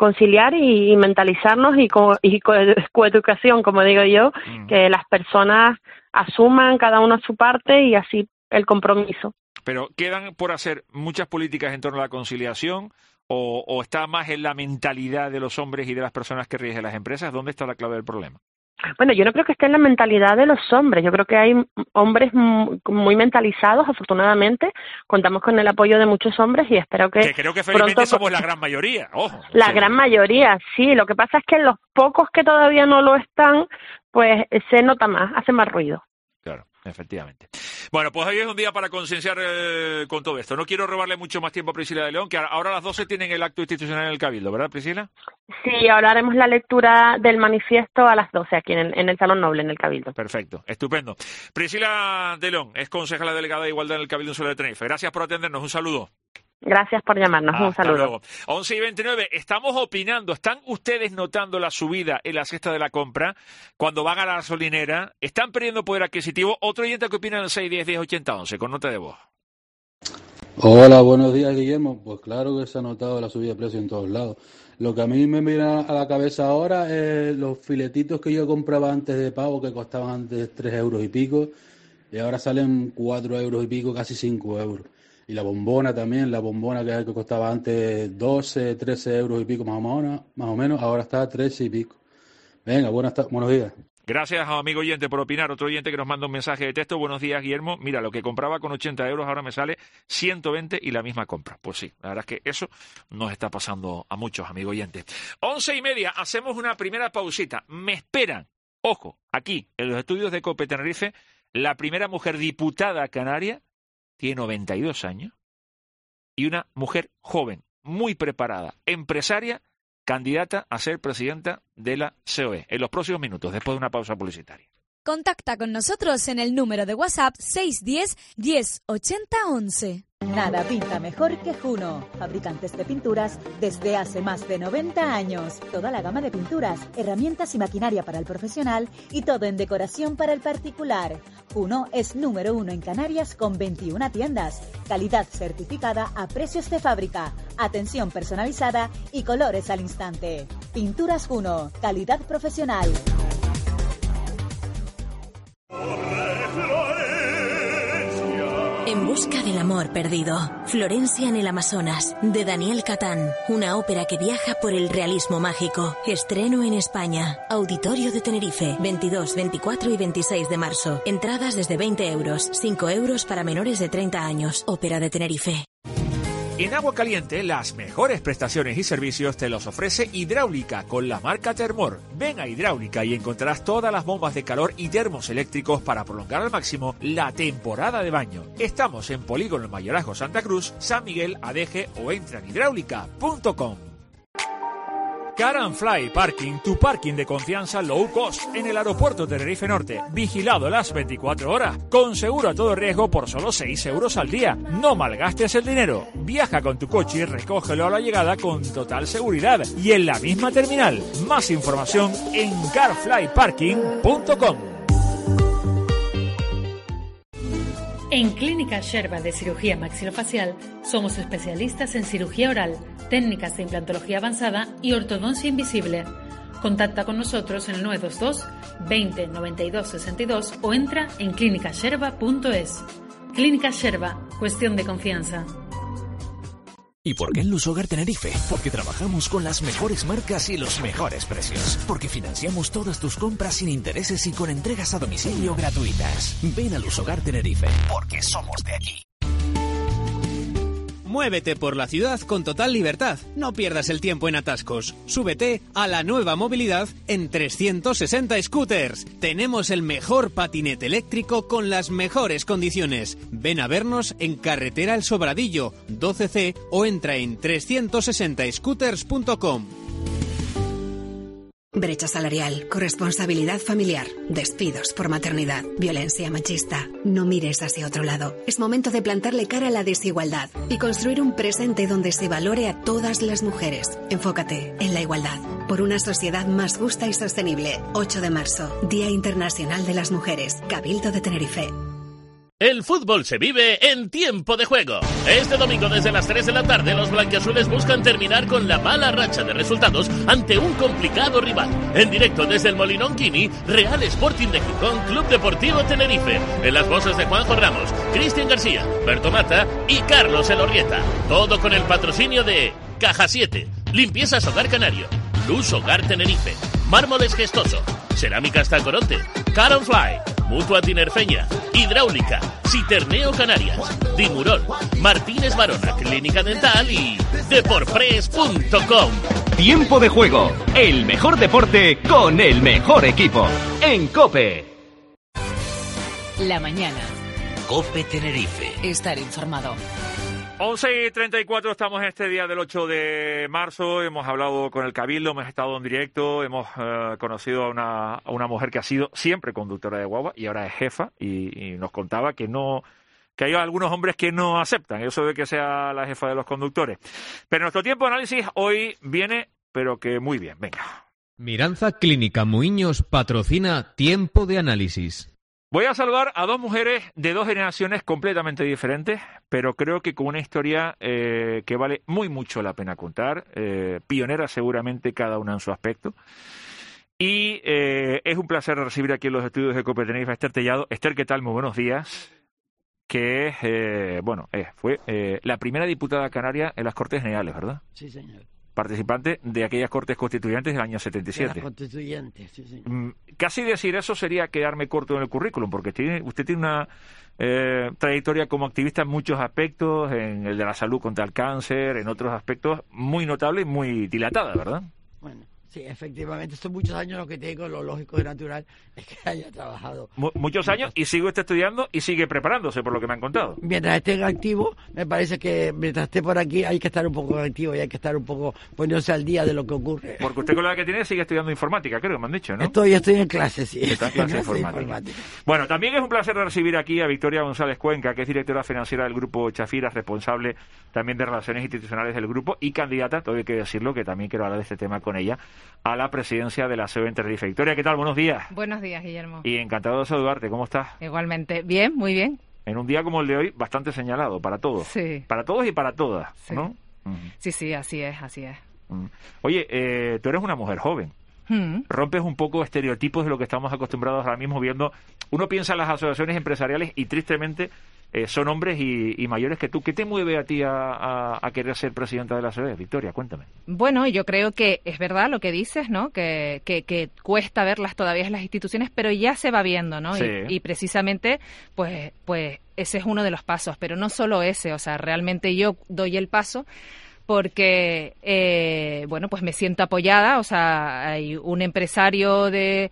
y mentalizarnos y coeducación, como digo yo, que las personas asuman cada uno su parte y así el compromiso. Pero quedan por hacer muchas políticas en torno a la conciliación. ¿O está más en la mentalidad de los hombres y de las personas que rigen las empresas? ¿Dónde está la clave del problema? Bueno, yo no creo que esté en la mentalidad de los hombres. Yo creo que hay hombres muy mentalizados, afortunadamente. Contamos con el apoyo de muchos hombres y espero que creo que felizmente somos la gran mayoría. Ojo. La gran mayoría, sí. Lo que pasa es que los pocos que todavía no lo están, pues se nota más, hace más ruido. Claro. Efectivamente. Bueno, pues hoy es un día para concienciar con todo esto. No quiero robarle mucho más tiempo a Priscila de León, que ahora a las 12 tienen el acto institucional en el Cabildo, ¿verdad, Priscila? Sí, ahora haremos la lectura del manifiesto a las 12 aquí en el Salón Noble, en el Cabildo. Perfecto, estupendo. Priscila de León es concejala delegada de Igualdad en el Cabildo Insular de Tenerife. Gracias por atendernos, un saludo. Gracias por llamarnos, un saludo. Luego. 11:29, estamos opinando. ¿Están ustedes notando la subida en la cesta de la compra cuando van a la gasolinera? ¿Están perdiendo poder adquisitivo? Otro oyente que opina en el 610108011, con nota de voz. Hola, buenos días, Guillermo. Pues claro que se ha notado la subida de precio en todos lados. Lo que a mí me viene a la cabeza ahora es los filetitos que yo compraba antes de pago, que costaban antes 3 euros y pico, y ahora salen 4 euros y pico, casi 5 euros. Y la bombona también, la bombona que costaba antes 12, 13 euros y pico más o menos, ahora está a 13 y pico. Venga, buenos días. Gracias, amigo oyente, por opinar. Otro oyente que nos manda un mensaje de texto. Buenos días, Guillermo. Mira, lo que compraba con 80 euros ahora me sale 120 y la misma compra. Pues sí, la verdad es que eso nos está pasando a muchos, amigo oyente. 11:30, hacemos una primera pausita. Me esperan, ojo, aquí, en los estudios de COPE Tenerife, la primera mujer diputada canaria, tiene 92 años, y una mujer joven, muy preparada, empresaria, candidata a ser presidenta de la COE. En los próximos minutos, después de una pausa publicitaria. Contacta con nosotros en el número de WhatsApp 610 1080 11. Nada pinta mejor que Juno, fabricantes de pinturas desde hace más de 90 años. Toda la gama de pinturas, herramientas y maquinaria para el profesional y todo en decoración para el particular. Juno es número 1 en Canarias con 21 tiendas. Calidad certificada a precios de fábrica, atención personalizada y colores al instante. Pinturas Juno, calidad profesional. En busca del amor perdido. Florencia en el Amazonas, de Daniel Catán. Una ópera que viaja por el realismo mágico. Estreno en España. Auditorio de Tenerife, 22, 24 y 26 de marzo. Entradas desde 20 euros, 5 euros para menores de 30 años. Ópera de Tenerife. En Agua Caliente, las mejores prestaciones y servicios te los ofrece Hidráulica con la marca Termor. Ven a Hidráulica y encontrarás todas las bombas de calor y termos eléctricos para prolongar al máximo la temporada de baño. Estamos en Polígono El Mayorazgo Santa Cruz, San Miguel, Adeje o entra en hidráulica.com. Car & Fly Parking, tu parking de confianza low cost en el aeropuerto Tenerife Norte. Vigilado las 24 horas, con seguro a todo riesgo por solo 6 euros al día. No malgastes el dinero. Viaja con tu coche y recógelo a la llegada con total seguridad y en la misma terminal. Más información en carflyparking.com. En Clínica Sherba de Cirugía Maxilofacial somos especialistas en cirugía oral, técnicas de implantología avanzada y ortodoncia invisible. Contacta con nosotros en el 922 20 92 62 o entra en clinicasherba.es. Clínica Sherba, cuestión de confianza. ¿Y por qué en Lusogar Tenerife? Porque trabajamos con las mejores marcas y los mejores precios. Porque financiamos todas tus compras sin intereses y con entregas a domicilio gratuitas. Ven a Lusogar Tenerife, porque somos de aquí. Muévete por la ciudad con total libertad. No pierdas el tiempo en atascos. Súbete a la nueva movilidad en 360 Scooters. Tenemos el mejor patinete eléctrico con las mejores condiciones. Ven a vernos en Carretera El Sobradillo, 12C o entra en 360scooters.com. Brecha salarial, corresponsabilidad familiar, despidos por maternidad, violencia machista. No mires hacia otro lado. Es momento de plantarle cara a la desigualdad y construir un presente donde se valore a todas las mujeres. Enfócate en la igualdad. Por una sociedad más justa y sostenible. 8 de marzo, Día Internacional de las Mujeres. Cabildo de Tenerife. El fútbol se vive en tiempo de juego. Este domingo desde las 3 de la tarde los blanquiazules buscan terminar con la mala racha de resultados ante un complicado rival. En directo desde el Molinón Quini, Real Sporting de Gijón, Club Deportivo Tenerife. En las voces de Juanjo Ramos, Cristian García, Berto Mata y Carlos Elorrieta. Todo con el patrocinio de Caja 7, Limpiezas Hogar Canario, Luz Hogar Tenerife, Mármoles Gestoso, Cerámicas Tacoronte, Car & Fly, Mutua Tinerfeña, Hidráulica, Citerneo Canarias, Dimurol, Martínez Barona Clínica Dental y Deporpres.com. Tiempo de juego, el mejor deporte con el mejor equipo. En COPE. La mañana. COPE Tenerife. Estar informado. 11:34, estamos en este día del 8 de marzo, hemos hablado con el Cabildo, hemos estado en directo, hemos conocido a una mujer que ha sido siempre conductora de guagua y ahora es jefa y nos contaba que hay algunos hombres que no aceptan eso de que sea la jefa de los conductores. Pero nuestro tiempo de análisis hoy viene, pero que muy bien, venga. Miranza Clínica Muiños patrocina Tiempo de Análisis. Voy a saludar a dos mujeres de dos generaciones completamente diferentes, pero creo que con una historia que vale muy mucho la pena contar, pioneras seguramente cada una en su aspecto. Y es un placer recibir aquí en los estudios de COPE Tenerife a Esther Tellado. Esther, ¿qué tal? Muy buenos días. Que fue la primera diputada canaria en las Cortes Generales, ¿verdad? Sí, señor. Participante de aquellas Cortes Constituyentes del año 77. De las Constituyentes, sí, señor. Casi decir eso sería quedarme corto en el currículum, porque usted tiene una trayectoria como activista en muchos aspectos, en el de la salud contra el cáncer, en otros aspectos muy notable y muy dilatada, ¿verdad? Bueno, sí, efectivamente, son muchos años lo que tengo, lo lógico y natural es que haya trabajado. Muchos años y sigue usted estudiando y sigue preparándose, por lo que me han contado. Mientras esté activo, me parece que mientras esté por aquí hay que estar un poco activo y hay que estar un poco poniéndose al día de lo que ocurre. Porque usted con la edad que tiene sigue estudiando informática, creo que me han dicho, ¿no? Estoy en clase, sí. Está en clase informática. Bueno, también es un placer recibir aquí a Victoria González Cuenca, que es directora financiera del Grupo Chafiras, responsable también de Relaciones Institucionales del Grupo y candidata, todo hay que decirlo, que también quiero hablar de este tema con ella, a la presidencia de la COE en Tenerife. Victoria, ¿qué tal? Buenos días. Buenos días, Guillermo. Y encantado de saludarte. ¿Cómo estás? Igualmente. Bien, muy bien. En un día como el de hoy, bastante señalado para todos. Sí. Para todos y para todas, sí. ¿no? Sí, así es. Oye, tú eres una mujer joven. Rompes un poco estereotipos de lo que estamos acostumbrados ahora mismo viendo. Uno piensa en las asociaciones empresariales y tristemente son hombres y mayores que tú. ¿Qué te mueve a ti a querer ser presidenta de la COE? Victoria, cuéntame. Bueno, yo creo que es verdad lo que dices, ¿no? Que cuesta verlas todavía en las instituciones, pero ya se va viendo, ¿no? Sí. Y precisamente, pues ese es uno de los pasos, pero no solo ese, o sea, realmente yo doy el paso porque, pues me siento apoyada, o sea, hay un empresario del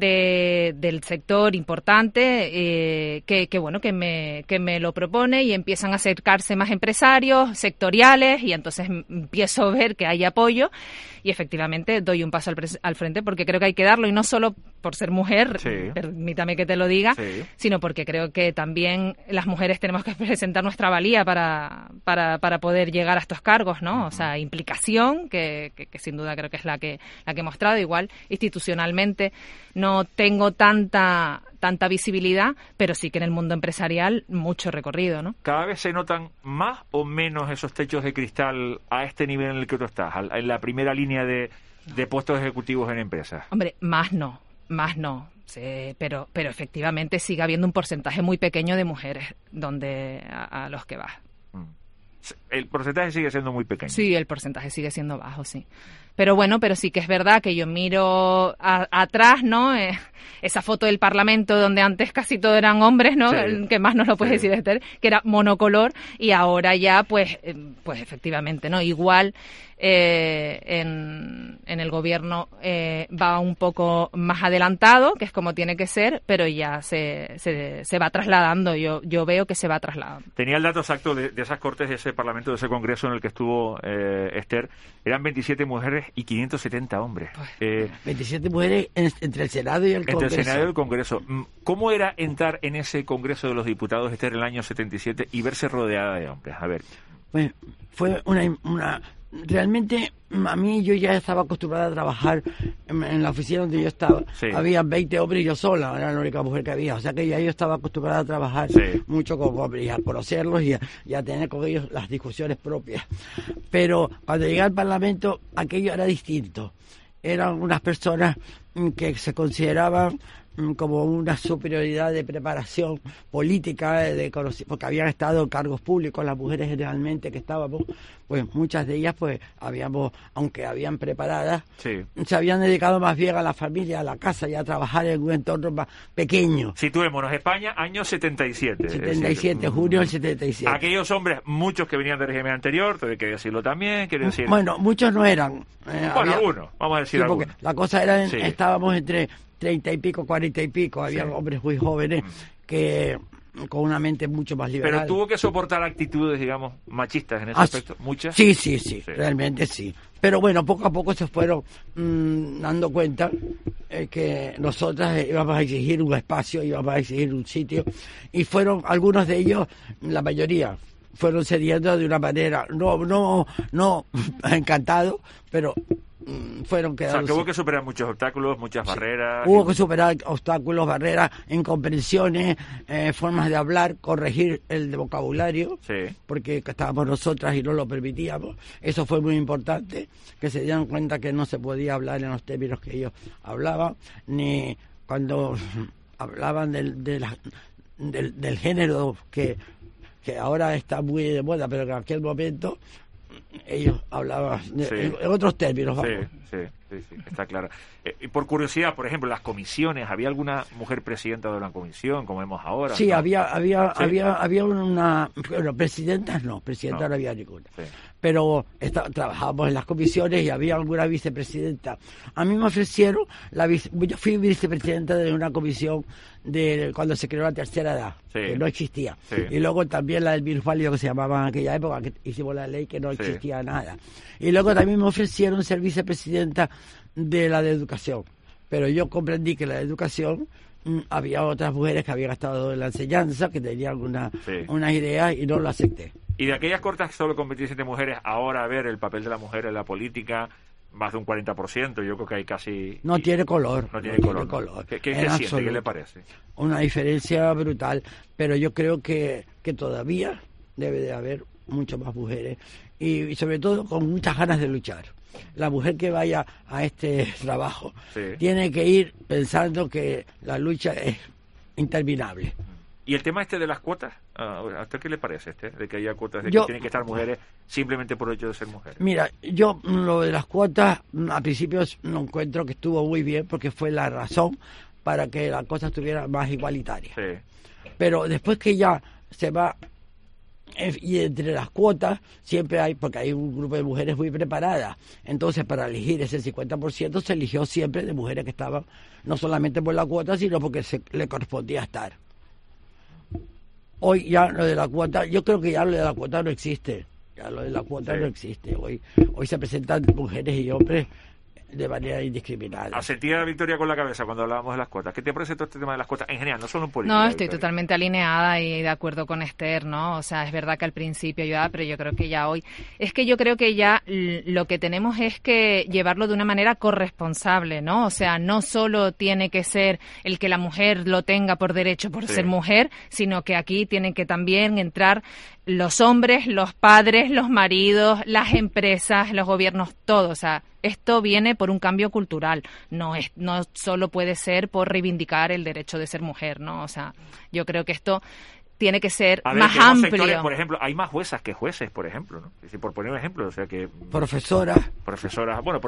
sector importante que me lo propone y empiezan a acercarse más empresarios sectoriales y entonces empiezo a ver que hay apoyo y efectivamente doy un paso al frente porque creo que hay que darlo y no solo por ser mujer, sí, permítame que te lo diga, sí, sino porque creo que también las mujeres tenemos que presentar nuestra valía para poder llegar a estos cargos, ¿no? O sea, implicación, que sin duda creo que es la que he mostrado. Igual, institucionalmente no tengo tanta visibilidad, pero sí que en el mundo empresarial mucho recorrido, ¿no? ¿Cada vez se notan más o menos esos techos de cristal a este nivel en el que tú estás, en la primera línea de puestos ejecutivos en empresas? Hombre, más no. Sí, pero efectivamente sigue habiendo un porcentaje muy pequeño de mujeres a los que vas. El porcentaje sigue siendo muy pequeño. Sí, el porcentaje sigue siendo bajo, sí. Pero bueno, pero sí que es verdad que yo miro atrás, ¿no? Esa foto del Parlamento donde antes casi todo eran hombres, ¿no? Sí. Que más nos lo puedes decir, Esther, que era monocolor y ahora ya, pues efectivamente, ¿no? Igual en el gobierno va un poco más adelantado, que es como tiene que ser, pero ya se va trasladando. Yo veo que se va trasladando. Tenía el dato exacto de esas cortes, de ese Parlamento, de ese Congreso en el que estuvo Esther. Eran 27 mujeres y 570 hombres. 27 mujeres entre el Senado y el Congreso. Entre el Senado y el Congreso. ¿Cómo era entrar en ese Congreso de los Diputados, Esther, en el año 77 y verse rodeada de hombres? A ver. Pues fue una realmente, a mí yo ya estaba acostumbrada a trabajar en la oficina donde yo estaba. Sí. Había 20 hombres y yo sola, era la única mujer que había. O sea que ya yo estaba acostumbrada a trabajar mucho con hombres y a conocerlos y a tener con ellos las discusiones propias. Pero cuando llegué al Parlamento, aquello era distinto. Eran unas personas que se consideraban como una superioridad de preparación política, porque habían estado en cargos públicos, las mujeres generalmente que estábamos, pues muchas de ellas, pues aunque habían preparadas, se habían dedicado más bien a la familia, a la casa y a trabajar en un entorno más pequeño. Situémonos, España, año 77. 77, junio del 77. Aquellos hombres, muchos que venían del régimen anterior, hay que decirlo también, quiero decir... Bueno, muchos no eran. Algunos, vamos a decir algunos. Porque la cosa era, estábamos entre 30 y pico, 40 y pico, había hombres muy jóvenes que con una mente mucho más liberal. Pero tuvo que soportar actitudes, digamos, machistas en ese aspecto, muchas. Sí, realmente sí. Pero bueno, poco a poco se fueron dando cuenta que nosotras íbamos a exigir un espacio, íbamos a exigir un sitio, y fueron algunos de ellos, la mayoría, fueron cediendo de una manera, no encantado, pero fueron quedando. O sea, que hubo que superar muchos obstáculos, muchas barreras. Hubo que superar obstáculos, barreras, incomprensiones, formas de hablar, corregir el vocabulario, porque estábamos nosotras y no lo permitíamos. Eso fue muy importante, que se dieran cuenta que no se podía hablar en los términos que ellos hablaban, ni cuando hablaban del género que ahora está muy de moda, pero que en aquel momento ellos hablaban en otros términos. Vamos. Sí, está claro. Y por curiosidad, por ejemplo, las comisiones, ¿había alguna mujer presidenta de una comisión, como vemos ahora? Sí, ¿no? había una... Bueno, presidentas no había ninguna. Sí. Pero trabajábamos en las comisiones y había alguna vicepresidenta. A mí me ofrecieron, yo fui vicepresidenta de una comisión de cuando se creó la tercera edad, que no existía. Sí. Y luego también la del minusválido, que se llamaba en aquella época, que hicimos la ley, que no existía nada. Y luego también me ofrecieron ser vicepresidenta de la de educación. Pero yo comprendí que la de educación había otras mujeres que habían estado en la enseñanza, que tenían unas ideas, y no lo acepté. Y de aquellas cortas que solo con 27 mujeres, ahora a ver el papel de la mujer en la política, más de un 40%, yo creo que hay casi... No tiene color. No tiene color. ¿Qué siente? ¿Qué le parece? Una diferencia brutal, pero yo creo que todavía debe de haber muchas más mujeres, y sobre todo con muchas ganas de luchar. La mujer que vaya a este trabajo tiene que ir pensando que la lucha es interminable. ¿Y el tema de las cuotas? ¿A usted qué le parece de que haya cuotas, de que tienen que estar mujeres simplemente por el hecho de ser mujeres? Mira, yo lo de las cuotas a principio no encuentro que estuvo muy bien, porque fue la razón para que la cosa estuviera más igualitaria. Pero después que ya se va... Y entre las cuotas siempre hay, porque hay un grupo de mujeres muy preparadas, entonces para elegir ese 50% se eligió siempre de mujeres que estaban no solamente por la cuota, sino porque le correspondía estar. Hoy ya lo de la cuota, yo creo que ya lo de la cuota no existe, no existe. Hoy se presentan mujeres y hombres de manera indiscriminada. Asentía Victoria con la cabeza cuando hablábamos de las cuotas. ¿Qué te parece todo este tema de las cuotas en general, no solo en política? No, estoy Victoria? Totalmente alineada y de acuerdo con Esther, ¿no? O sea, es verdad que al principio ayudaba, pero yo creo que ya hoy... Es que yo creo que ya lo que tenemos es que llevarlo de una manera corresponsable, ¿no? O sea, no solo tiene que ser el que la mujer lo tenga por derecho por ser mujer, sino que aquí tienen que también entrar los hombres, los padres, los maridos, las empresas, los gobiernos, todo. O sea, esto viene por un cambio cultural, no solo puede ser por reivindicar el derecho de ser mujer, ¿no? O sea, yo creo que esto tiene que ser más amplio. Sectores, por ejemplo, hay más juezas que jueces, por ejemplo, ¿no? Si por poner un ejemplo, o sea que... Profesoras, bueno,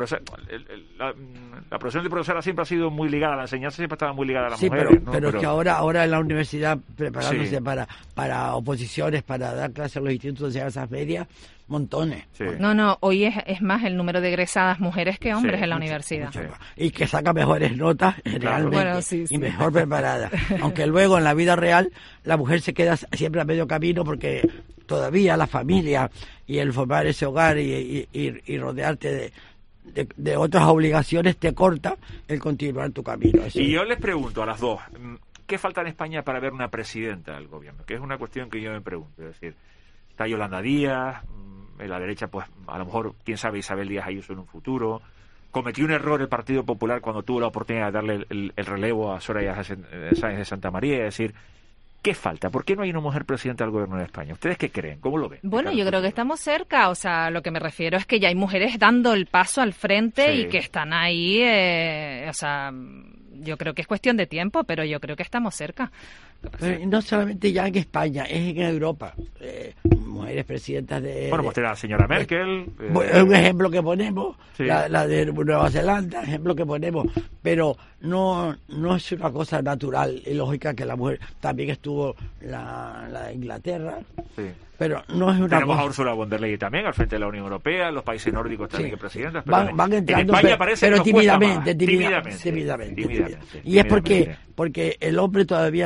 la profesión de profesora siempre ha sido muy ligada a la enseñanza, siempre estaba muy ligada a las mujeres, ¿no? Pero es que ahora en la universidad, preparándose para oposiciones, para dar clases en los institutos de enseñanza media, montones. No, hoy es más el número de egresadas mujeres que hombres en la universidad. Y que saca mejores notas realmente, y mejor preparada. Aunque luego en la vida real la mujer se queda siempre a medio camino, porque todavía la familia y el formar ese hogar y rodearte de otras obligaciones te corta el continuar tu camino. Y yo les pregunto a las dos, ¿qué falta en España para ver una presidenta del gobierno? Que es una cuestión que yo me pregunto. Es decir, está Yolanda Díaz, en la derecha, pues a lo mejor, quién sabe, Isabel Díaz Ayuso en un futuro. Cometió un error el Partido Popular cuando tuvo la oportunidad de darle el relevo a Soraya Sáenz de Santa María. Es decir, ¿qué falta? ¿Por qué no hay una mujer presidenta del gobierno de España? ¿Ustedes qué creen? ¿Cómo lo ven? Bueno, yo creo que estamos cerca. O sea, lo que me refiero es que ya hay mujeres dando el paso al frente y que están ahí. O sea, yo creo que es cuestión de tiempo, pero yo creo que estamos cerca. No solamente ya en España, es en Europa. Mujeres presidentas de... Bueno, pues la señora Merkel... Es un ejemplo que ponemos, la de Nueva Zelanda, ejemplo que ponemos, pero no es una cosa natural y lógica que la mujer... También estuvo la de Inglaterra, pero no es una Tenemos cosa... a Ursula von der Leyen también, al frente de la Unión Europea, los países nórdicos también que presidentas. Van entrando, en España pero tímidamente. Y es porque el hombre todavía no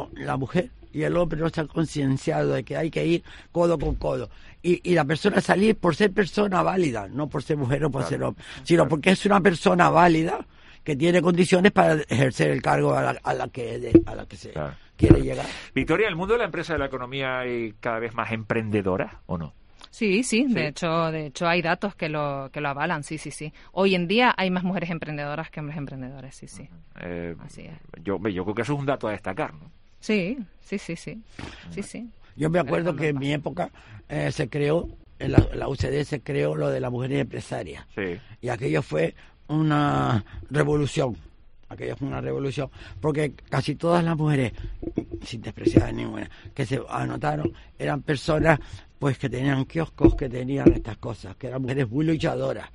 la mujer y el hombre no se han concienciado de que hay que ir codo con codo. Y la persona salir por ser persona válida, no por ser mujer o por ser hombre, sino porque es una persona válida que tiene condiciones para ejercer el cargo a la que se quiere llegar. Victoria, ¿el mundo de la empresa y de la economía hay cada vez más emprendedoras o no? Sí. De hecho hay datos que lo avalan, sí. Hoy en día hay más mujeres emprendedoras que hombres emprendedores, sí. Así es. Yo creo que eso es un dato a destacar, ¿no? Sí. Yo me acuerdo que en mi época se creó, en la UCD se creó lo de las mujeres empresarias. Sí. Y aquello fue una revolución. Porque casi todas las mujeres, sin despreciar ninguna, que se anotaron, eran personas pues que tenían kioscos, que tenían estas cosas, que eran mujeres muy luchadoras.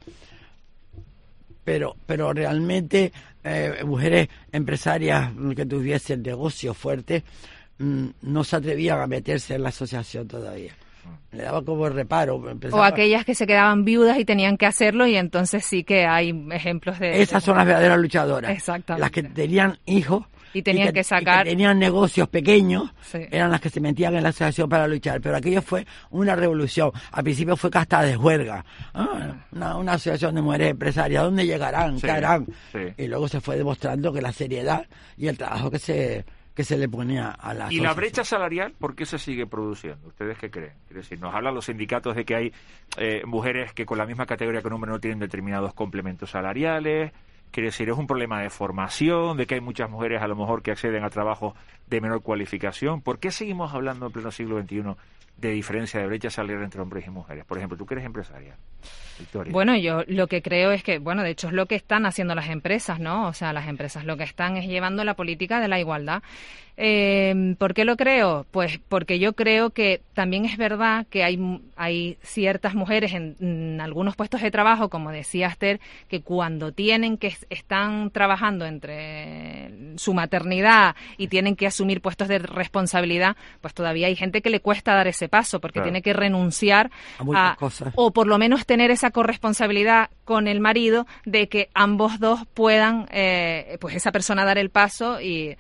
Pero realmente mujeres empresarias que tuviesen negocios fuertes no se atrevían a meterse en la asociación todavía. Le daba como reparo. O aquellas que se quedaban viudas y tenían que hacerlo, y entonces sí que hay ejemplos de... Esas son las verdaderas luchadoras. Exactamente. Las que tenían hijos y tenían que sacar... Y que tenían negocios pequeños, eran las que se metían en la asociación para luchar. Pero aquello fue una revolución. Al principio fue hasta de juerga. Una asociación de mujeres empresarias. ¿Dónde llegarán? ¿Qué harán? Y luego se fue demostrando que la seriedad y el trabajo que se le ponía a la asociación. ¿Y la brecha salarial por qué se sigue produciendo? ¿Ustedes qué creen? Es decir, nos hablan los sindicatos de que hay mujeres que con la misma categoría que un hombre no tienen determinados complementos salariales. Quiere decir, es un problema de formación, de que hay muchas mujeres a lo mejor que acceden a trabajos de menor cualificación. ¿Por qué seguimos hablando en pleno siglo XXI de diferencia de brecha salarial entre hombres y mujeres? Por ejemplo, tú que eres empresaria, Victoria. Bueno, yo lo que creo es que, de hecho es lo que están haciendo las empresas, ¿no? O sea, las empresas lo que están es llevando la política de la igualdad. ¿Por qué lo creo? Pues porque yo creo que también es verdad que hay ciertas mujeres en algunos puestos de trabajo, como decía Esther, que cuando están trabajando entre su maternidad y tienen que asumir puestos de responsabilidad, pues todavía hay gente que le cuesta dar ese paso porque tiene que renunciar a cosas, o por lo menos tener esa corresponsabilidad con el marido de que ambos dos puedan, pues esa persona dar el paso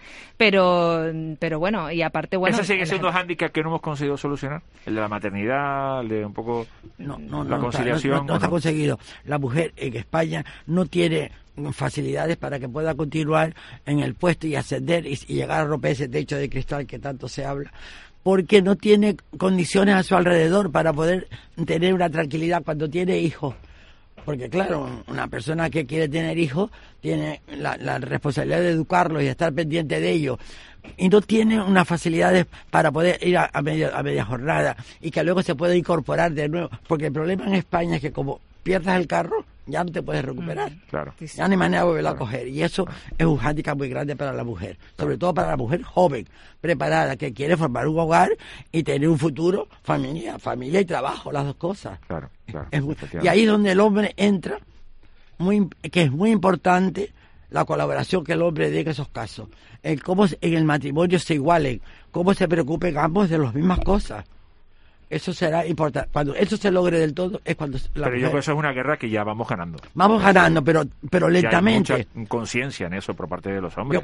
pero bueno, y aparte, ¿Ese sigue siendo un hándicap que no hemos conseguido solucionar? ¿El de la maternidad, el de un poco la conciliación? No está conseguido. La mujer en España no tiene facilidades para que pueda continuar en el puesto y ascender y llegar a romper ese techo de cristal que tanto se habla, porque no tiene condiciones a su alrededor para poder tener una tranquilidad cuando tiene hijos. Porque claro, una persona que quiere tener hijos tiene la responsabilidad de educarlos y estar pendiente de ellos, y no tiene unas facilidades para poder ir a media jornada y que luego se pueda incorporar de nuevo, porque el problema en España es que como pierdas el carro ya no te puedes recuperar. Claro. Ya no hay manera de volverlo a coger, y eso es un hándicap muy grande para la mujer, sobre todo para la mujer joven, preparada, que quiere formar un hogar y tener un futuro, familia y trabajo, las dos cosas. Claro. Y ahí es donde el hombre entra, que es muy importante la colaboración que el hombre dé en esos casos, el cómo en el matrimonio se igualen, cómo se preocupen ambos de las mismas cosas. Eso será importante. Cuando eso se logre del todo es cuando Pero yo creo que eso es una guerra que ya vamos ganando. Vamos ganando, pero lentamente. Hay mucha conciencia en eso por parte de los hombres.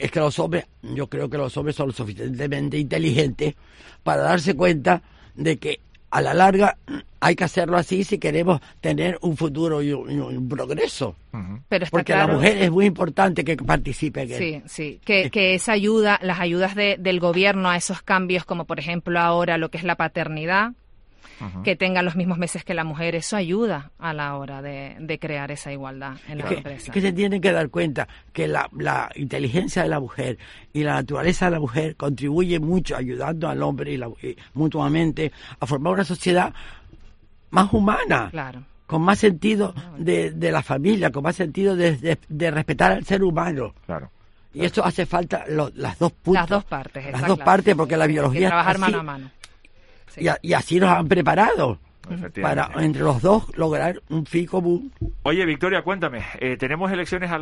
Yo creo que los hombres son lo suficientemente inteligentes para darse cuenta de que a la larga hay que hacerlo así si queremos tener un futuro y un progreso. Pero está porque claro, la mujer es muy importante que participe en él. Sí, que esa ayuda, las ayudas del gobierno a esos cambios, como por ejemplo ahora lo que es la paternidad, que tengan los mismos meses que la mujer, eso ayuda a la hora de crear esa igualdad en la empresa. Que se tienen que dar cuenta que la inteligencia de la mujer y la naturaleza de la mujer contribuye mucho ayudando al hombre y mutuamente a formar una sociedad más humana. Claro. Con más sentido de la familia, con más sentido de respetar al ser humano. Claro. Y eso hace falta las dos puntos. Las dos partes, Las dos partes, porque la biología trabajar así, mano a mano. Sí. Y así nos han preparado para entre los dos lograr un fin común. Oye, Victoria, cuéntame, tenemos elecciones a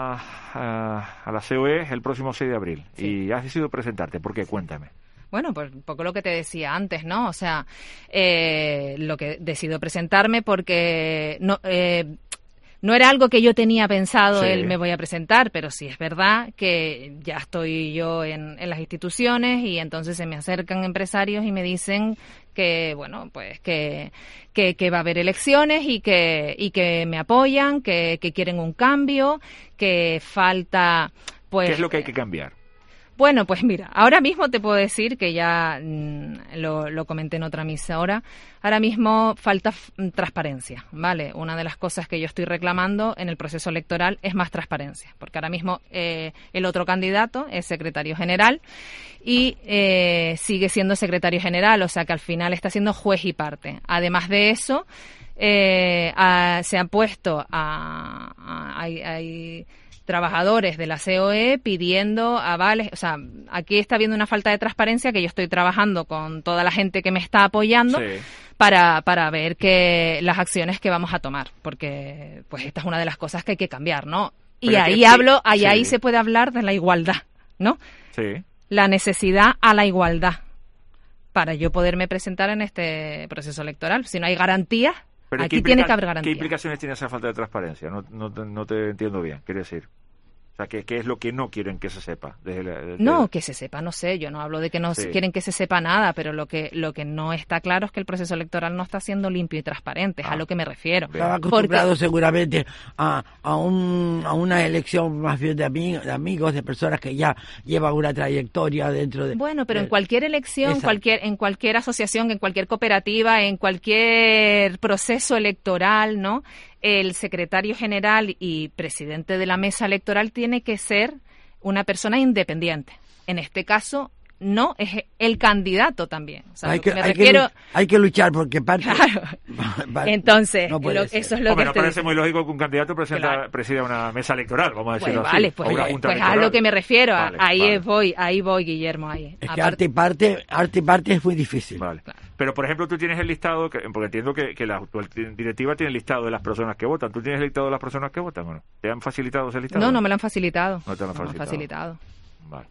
la COE el próximo 6 de abril y has decidido presentarte. ¿Por qué? Cuéntame. Bueno, pues un poco lo que te decía antes, ¿no? O sea, lo que decido presentarme porque no no era algo que yo tenía pensado, Sí. me voy a presentar, pero sí es verdad que ya estoy yo en las instituciones y entonces se me acercan empresarios y me dicen que, bueno, pues que va a haber elecciones y que me apoyan, que quieren un cambio, que falta, pues... ¿Qué es lo que hay que cambiar? Bueno, pues mira, ahora mismo te puedo decir que ya lo comenté en otra misa ahora mismo falta transparencia, ¿vale? Una de las cosas que yo estoy reclamando en el proceso electoral es más transparencia, porque ahora mismo el otro candidato es secretario general y sigue siendo secretario general, o sea que al final está siendo juez y parte. Además de eso, se han puesto hay trabajadores de la COE pidiendo avales, o sea, aquí está habiendo una falta de transparencia que yo estoy trabajando con toda la gente que me está apoyando para ver que las acciones que vamos a tomar, porque pues esta es una de las cosas que hay que cambiar, ¿no? Y ahí ahí se puede hablar de la igualdad, ¿no? Sí. La necesidad a la igualdad para yo poderme presentar en este proceso electoral. Si no hay garantías, Pero aquí tiene que haber ¿Qué garantías. implicaciones tiene esa falta de transparencia? No te entiendo bien, quiere decir. O sea, ¿qué es lo que no quieren que se sepa? No, que se sepa, no sé, yo no hablo de que no quieren que se sepa nada, pero lo que no está claro es que el proceso electoral no está siendo limpio y transparente, es a lo que me refiero. Estaba acostumbrado seguramente a una elección más bien de amigos, de personas que ya llevan una trayectoria dentro de... Bueno, pero en cualquier elección, en cualquier asociación, en cualquier cooperativa, en cualquier proceso electoral, ¿no? El secretario general y presidente de la mesa electoral tiene que ser una persona independiente. En este caso, no es el candidato también. O sea, hay que luchar porque parte... Claro. eso Entonces, es lo que me parece muy lógico que un candidato presida una mesa electoral, vamos a decirlo así. Vale, o una junta a electoral. lo que me refiero. Vale, ahí voy, Guillermo. Ahí. Es que arte y parte es muy difícil. Vale. Claro. Pero, por ejemplo, tú tienes el listado, porque entiendo que la actual directiva tiene el listado de las personas que votan. ¿Tú tienes el listado de las personas que votan o no? ¿Te han facilitado ese listado? No me lo han facilitado. No te lo han facilitado. Vale.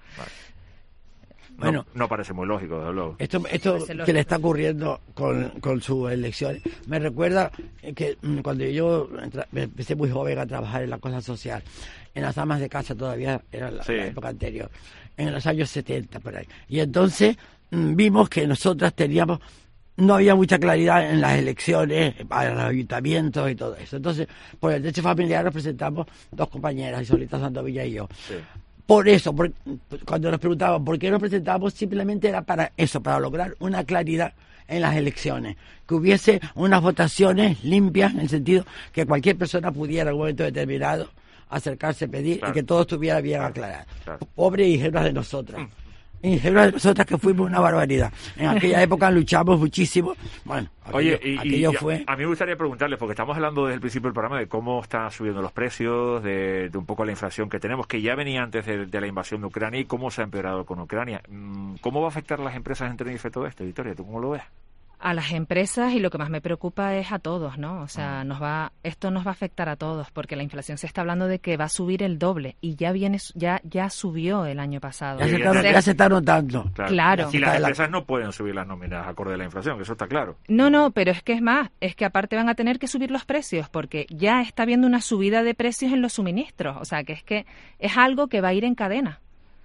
Bueno, no parece muy lógico, desde luego. Esto que le está ocurriendo con sus elecciones me recuerda que cuando yo empecé muy joven a trabajar en la cosa social, en las amas de casa todavía era la época anterior, en los años 70 por ahí. Y entonces vimos que nosotras no había mucha claridad en las elecciones para los ayuntamientos y todo eso. Entonces, por el derecho familiar nos presentamos dos compañeras, Isolita Santovilla y yo. Sí. Por eso, cuando nos preguntaban por qué nos presentábamos, simplemente era para eso, para lograr una claridad en las elecciones, que hubiese unas votaciones limpias, en el sentido que cualquier persona pudiera en un momento determinado acercarse, pedir, y que todo estuviera bien aclarado. Pobres ingenuas de nosotras. Ingenuas de nosotras que fuimos una barbaridad. En aquella época luchamos muchísimo. Bueno, aquello fue... A mí me gustaría preguntarles, porque estamos hablando desde el principio del programa de cómo están subiendo los precios, de un poco la inflación que tenemos, que ya venía antes de la invasión de Ucrania, y cómo se ha empeorado con Ucrania. ¿Cómo va a afectar a las empresas en Tenerife todo esto, Victoria? ¿Tú cómo lo ves? A las empresas, y lo que más me preocupa es a todos, ¿no? O sea, esto nos va a afectar a todos, porque la inflación se está hablando de que va a subir el doble, y ya subió el año pasado. Ya se está notando. Claro. Y las empresas no pueden subir las nóminas acorde a la inflación, eso está claro. No, pero es que aparte van a tener que subir los precios, porque ya está habiendo una subida de precios en los suministros, o sea, que es algo que va a ir en cadena.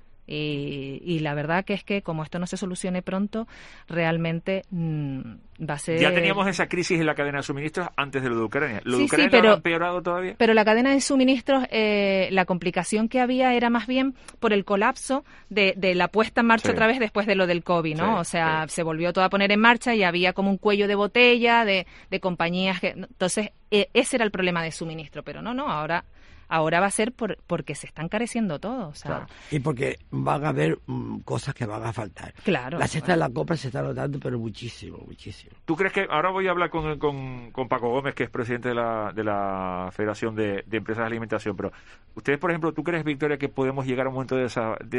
Y la verdad que es que como esto no se solucione pronto, realmente va a ser... Ya teníamos esa crisis en la cadena de suministros antes de lo de Ucrania. ¿Lo de Ucrania ha empeorado todavía? Pero la cadena de suministros, la complicación que había era más bien por el colapso de la puesta en marcha otra vez después de lo del COVID, ¿no? O sea, se volvió todo a poner en marcha y había como un cuello de botella de compañías que... Entonces, ese era el problema de suministro, pero no, ahora va a ser porque se está encareciendo todo. O sea. Claro. Y porque van a haber cosas que van a faltar. Claro. La cesta de la compra se está notando, pero muchísimo. ¿Tú crees que... Ahora voy a hablar con Paco Gómez, que es presidente de la Federación de Empresas de Alimentación, pero ustedes, por ejemplo, ¿tú crees, Victoria, que podemos llegar a un momento de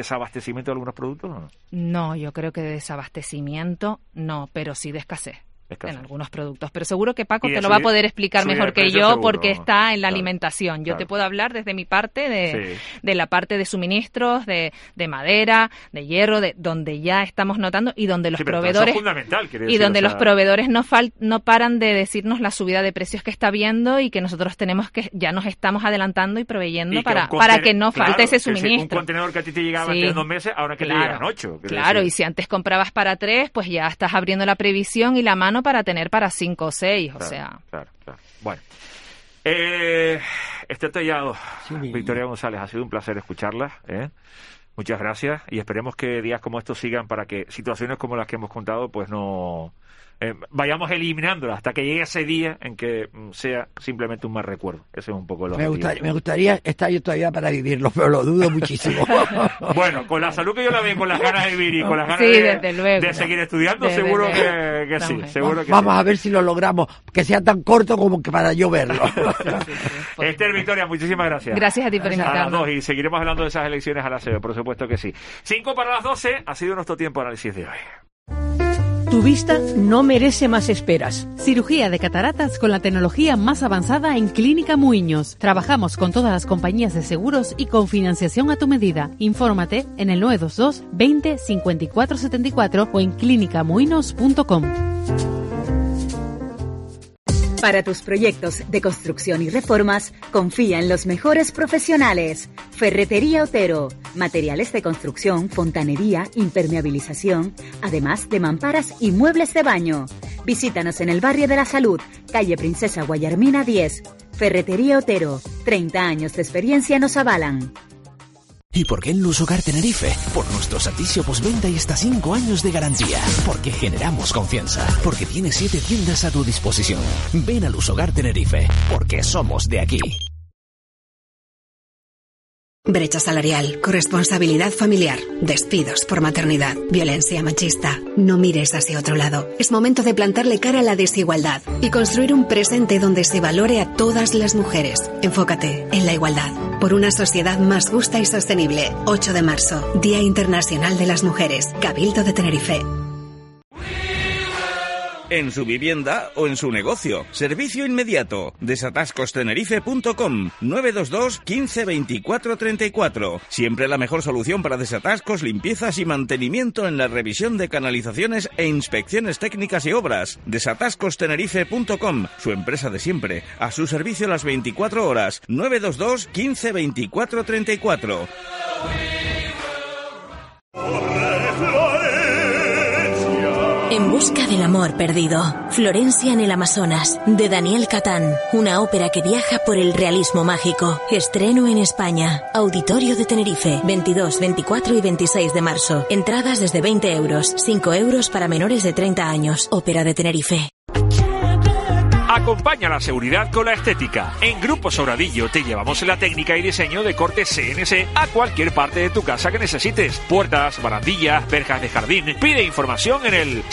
desabastecimiento de algunos productos o no? No, yo creo que de desabastecimiento no, pero sí de escasez. en algunos productos. Pero seguro que Paco te lo va a poder explicar mejor que yo, porque está en la alimentación. Yo te puedo hablar desde mi parte, de la parte de suministros, de madera, de hierro, de donde ya estamos notando y donde los proveedores los proveedores no paran de decirnos la subida de precios que está habiendo y que nosotros ya nos estamos adelantando y proveyendo para que no falte ese suministro. Un contenedor que a ti te llegaba antes de 2 meses, ahora que te llegan 8. Claro, y si antes comprabas para 3, pues ya estás abriendo la previsión y la mano para tener para 5 o 6, Claro. Bueno. Tallado, Victoria González, ha sido un placer escucharla, Muchas gracias y esperemos que días como estos sigan para que situaciones como las que hemos contado pues no vayamos eliminándolas hasta que llegue ese día en que sea simplemente un mal recuerdo. Ese es un poco el objetivo. Me gustaría estar yo todavía para vivirlo, pero lo dudo muchísimo. Bueno, con la salud que yo la veo, con las ganas de vivir y con las ganas de seguir estudiando, seguro que sí. Vamos a ver si lo logramos, que sea tan corto como que para yo verlo. Esther, Victoria, muchísimas gracias. Gracias a ti por invitarnos. A las 2 y seguiremos hablando de esas elecciones a la SEO, por supuesto que sí. 5 para las 12, ha sido nuestro tiempo de análisis de hoy. Tu vista no merece más esperas. Cirugía de cataratas con la tecnología más avanzada en Clínica Muiños. Trabajamos con todas las compañías de seguros y con financiación a tu medida. Infórmate en el 922 20 54 74 o en clinicamuinos.com. Para tus proyectos de construcción y reformas, confía en los mejores profesionales. Ferretería Otero. Materiales de construcción, fontanería, impermeabilización, además de mamparas y muebles de baño. Visítanos en el barrio de la Salud, calle Princesa Guayarmina 10. Ferretería Otero. 30 años de experiencia nos avalan. ¿Y por qué en Lusogar Tenerife? Por nuestro servicio postventa y hasta 5 años de garantía. Porque generamos confianza. Porque tiene 7 tiendas a tu disposición. Ven a Lusogar Tenerife. Porque somos de aquí. Brecha salarial, corresponsabilidad familiar, despidos por maternidad, violencia machista. No mires hacia otro lado. Es momento de plantarle cara a la desigualdad y construir un presente donde se valore a todas las mujeres. Enfócate en la igualdad. Por una sociedad más justa y sostenible. 8 de marzo, Día Internacional de las Mujeres. Cabildo de Tenerife. En su vivienda o en su negocio. Servicio inmediato. Desatascostenerife.com 922 15 24 34. Siempre la mejor solución para desatascos, limpiezas y mantenimiento en la revisión de canalizaciones e inspecciones técnicas y obras. Desatascostenerife.com, su empresa de siempre. A su servicio las 24 horas. 922 15 24 34. En busca del amor perdido. Florencia en el Amazonas, de Daniel Catán. Una ópera que viaja por el realismo mágico. Estreno en España. Auditorio de Tenerife, 22, 24 y 26 de marzo. Entradas desde 20 euros, 5 euros para menores de 30 años. Ópera de Tenerife. Acompaña la seguridad con la estética. En Grupo Sobradillo te llevamos la técnica y diseño de corte CNC a cualquier parte de tu casa que necesites. Puertas, barandillas, verjas de jardín. Pide información en el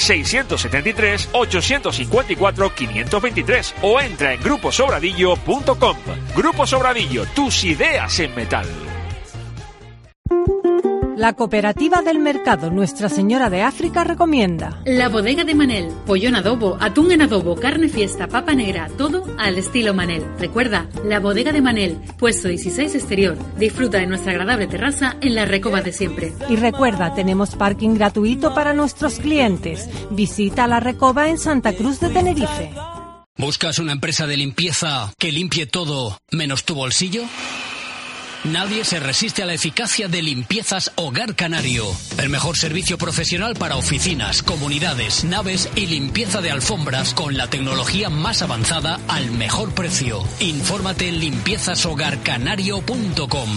673-854-523 o entra en gruposobradillo.com. Grupo Sobradillo, tus ideas en metal. La Cooperativa del Mercado Nuestra Señora de África recomienda La Bodega de Manel, pollo en adobo, atún en adobo, carne fiesta, papa negra, todo al estilo Manel. Recuerda, La Bodega de Manel, puesto 16 exterior. Disfruta de nuestra agradable terraza en la Recoba de siempre. Y recuerda, tenemos parking gratuito para nuestros clientes. Visita la Recoba en Santa Cruz de Tenerife. ¿Buscas una empresa de limpieza que limpie todo menos tu bolsillo? Nadie se resiste a la eficacia de Limpiezas Hogar Canario. El mejor servicio profesional para oficinas, comunidades, naves y limpieza de alfombras con la tecnología más avanzada al mejor precio. Infórmate en limpiezashogarcanario.com.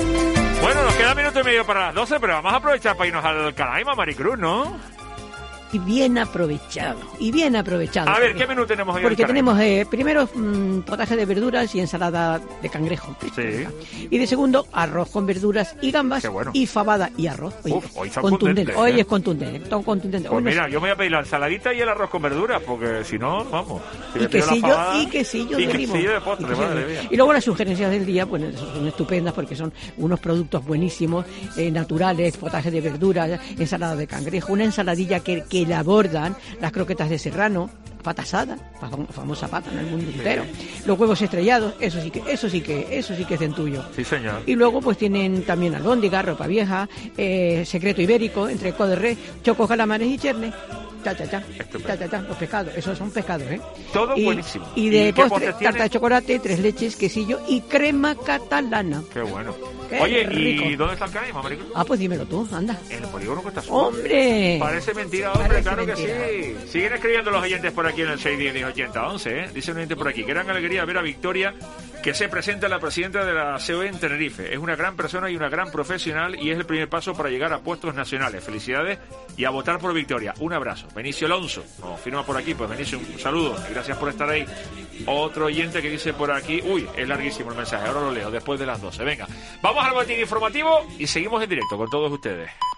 Bueno, nos queda minuto y medio para las 12, pero vamos a aprovechar para irnos al Canaima, Maricruz, ¿no? y bien aprovechado. A ver, ¿qué menú tenemos hoy? Porque tenemos primero potaje de verduras y ensalada de cangrejo. Sí. Y de segundo, arroz con verduras y gambas y fabada y arroz. Oye, hoy está contundente. Hoy es contundente. Pues mira, yo me voy a pedir la ensaladita y el arroz con verduras, porque si no, vamos. Si y quesillo de postre, madre mía. Y luego las sugerencias del día, pues son estupendas porque son unos productos buenísimos, naturales, potaje de verduras, ensalada de cangrejo, una ensaladilla que le abordan las croquetas de serrano, pata asada, famosa pata en el mundo entero, los huevos estrellados, eso sí que es centullo. Sí, señor. Y luego pues tienen también albóndiga, ropa vieja, secreto ibérico, entrecot de res, chocos, calamares y chernes. Los pescados, esos son pescados, Todo buenísimo. Y de postre, tarta de chocolate, 3 leches, quesillo y crema catalana. Qué bueno. Qué Oye, rico. ¿y dónde está el Canima, Américo? Pues dímelo tú, anda. En el polígono Costa Sur. ¡Hombre! Parece mentira, hombre, claro que sí. Siguen escribiendo los oyentes por aquí en el 610-1080-11, Dice un oyente por aquí, gran alegría ver a Victoria, que se presenta la presidenta de la COE en Tenerife. Es una gran persona y una gran profesional y es el primer paso para llegar a puestos nacionales. Felicidades y a votar por Victoria. Un abrazo. Benicio Alonso, nos firma por aquí. Pues Benicio, un saludo y gracias por estar ahí. Otro oyente que dice por aquí, es larguísimo el mensaje, ahora lo leo después de las 12. Venga, vamos al boletín informativo y seguimos en directo con todos ustedes.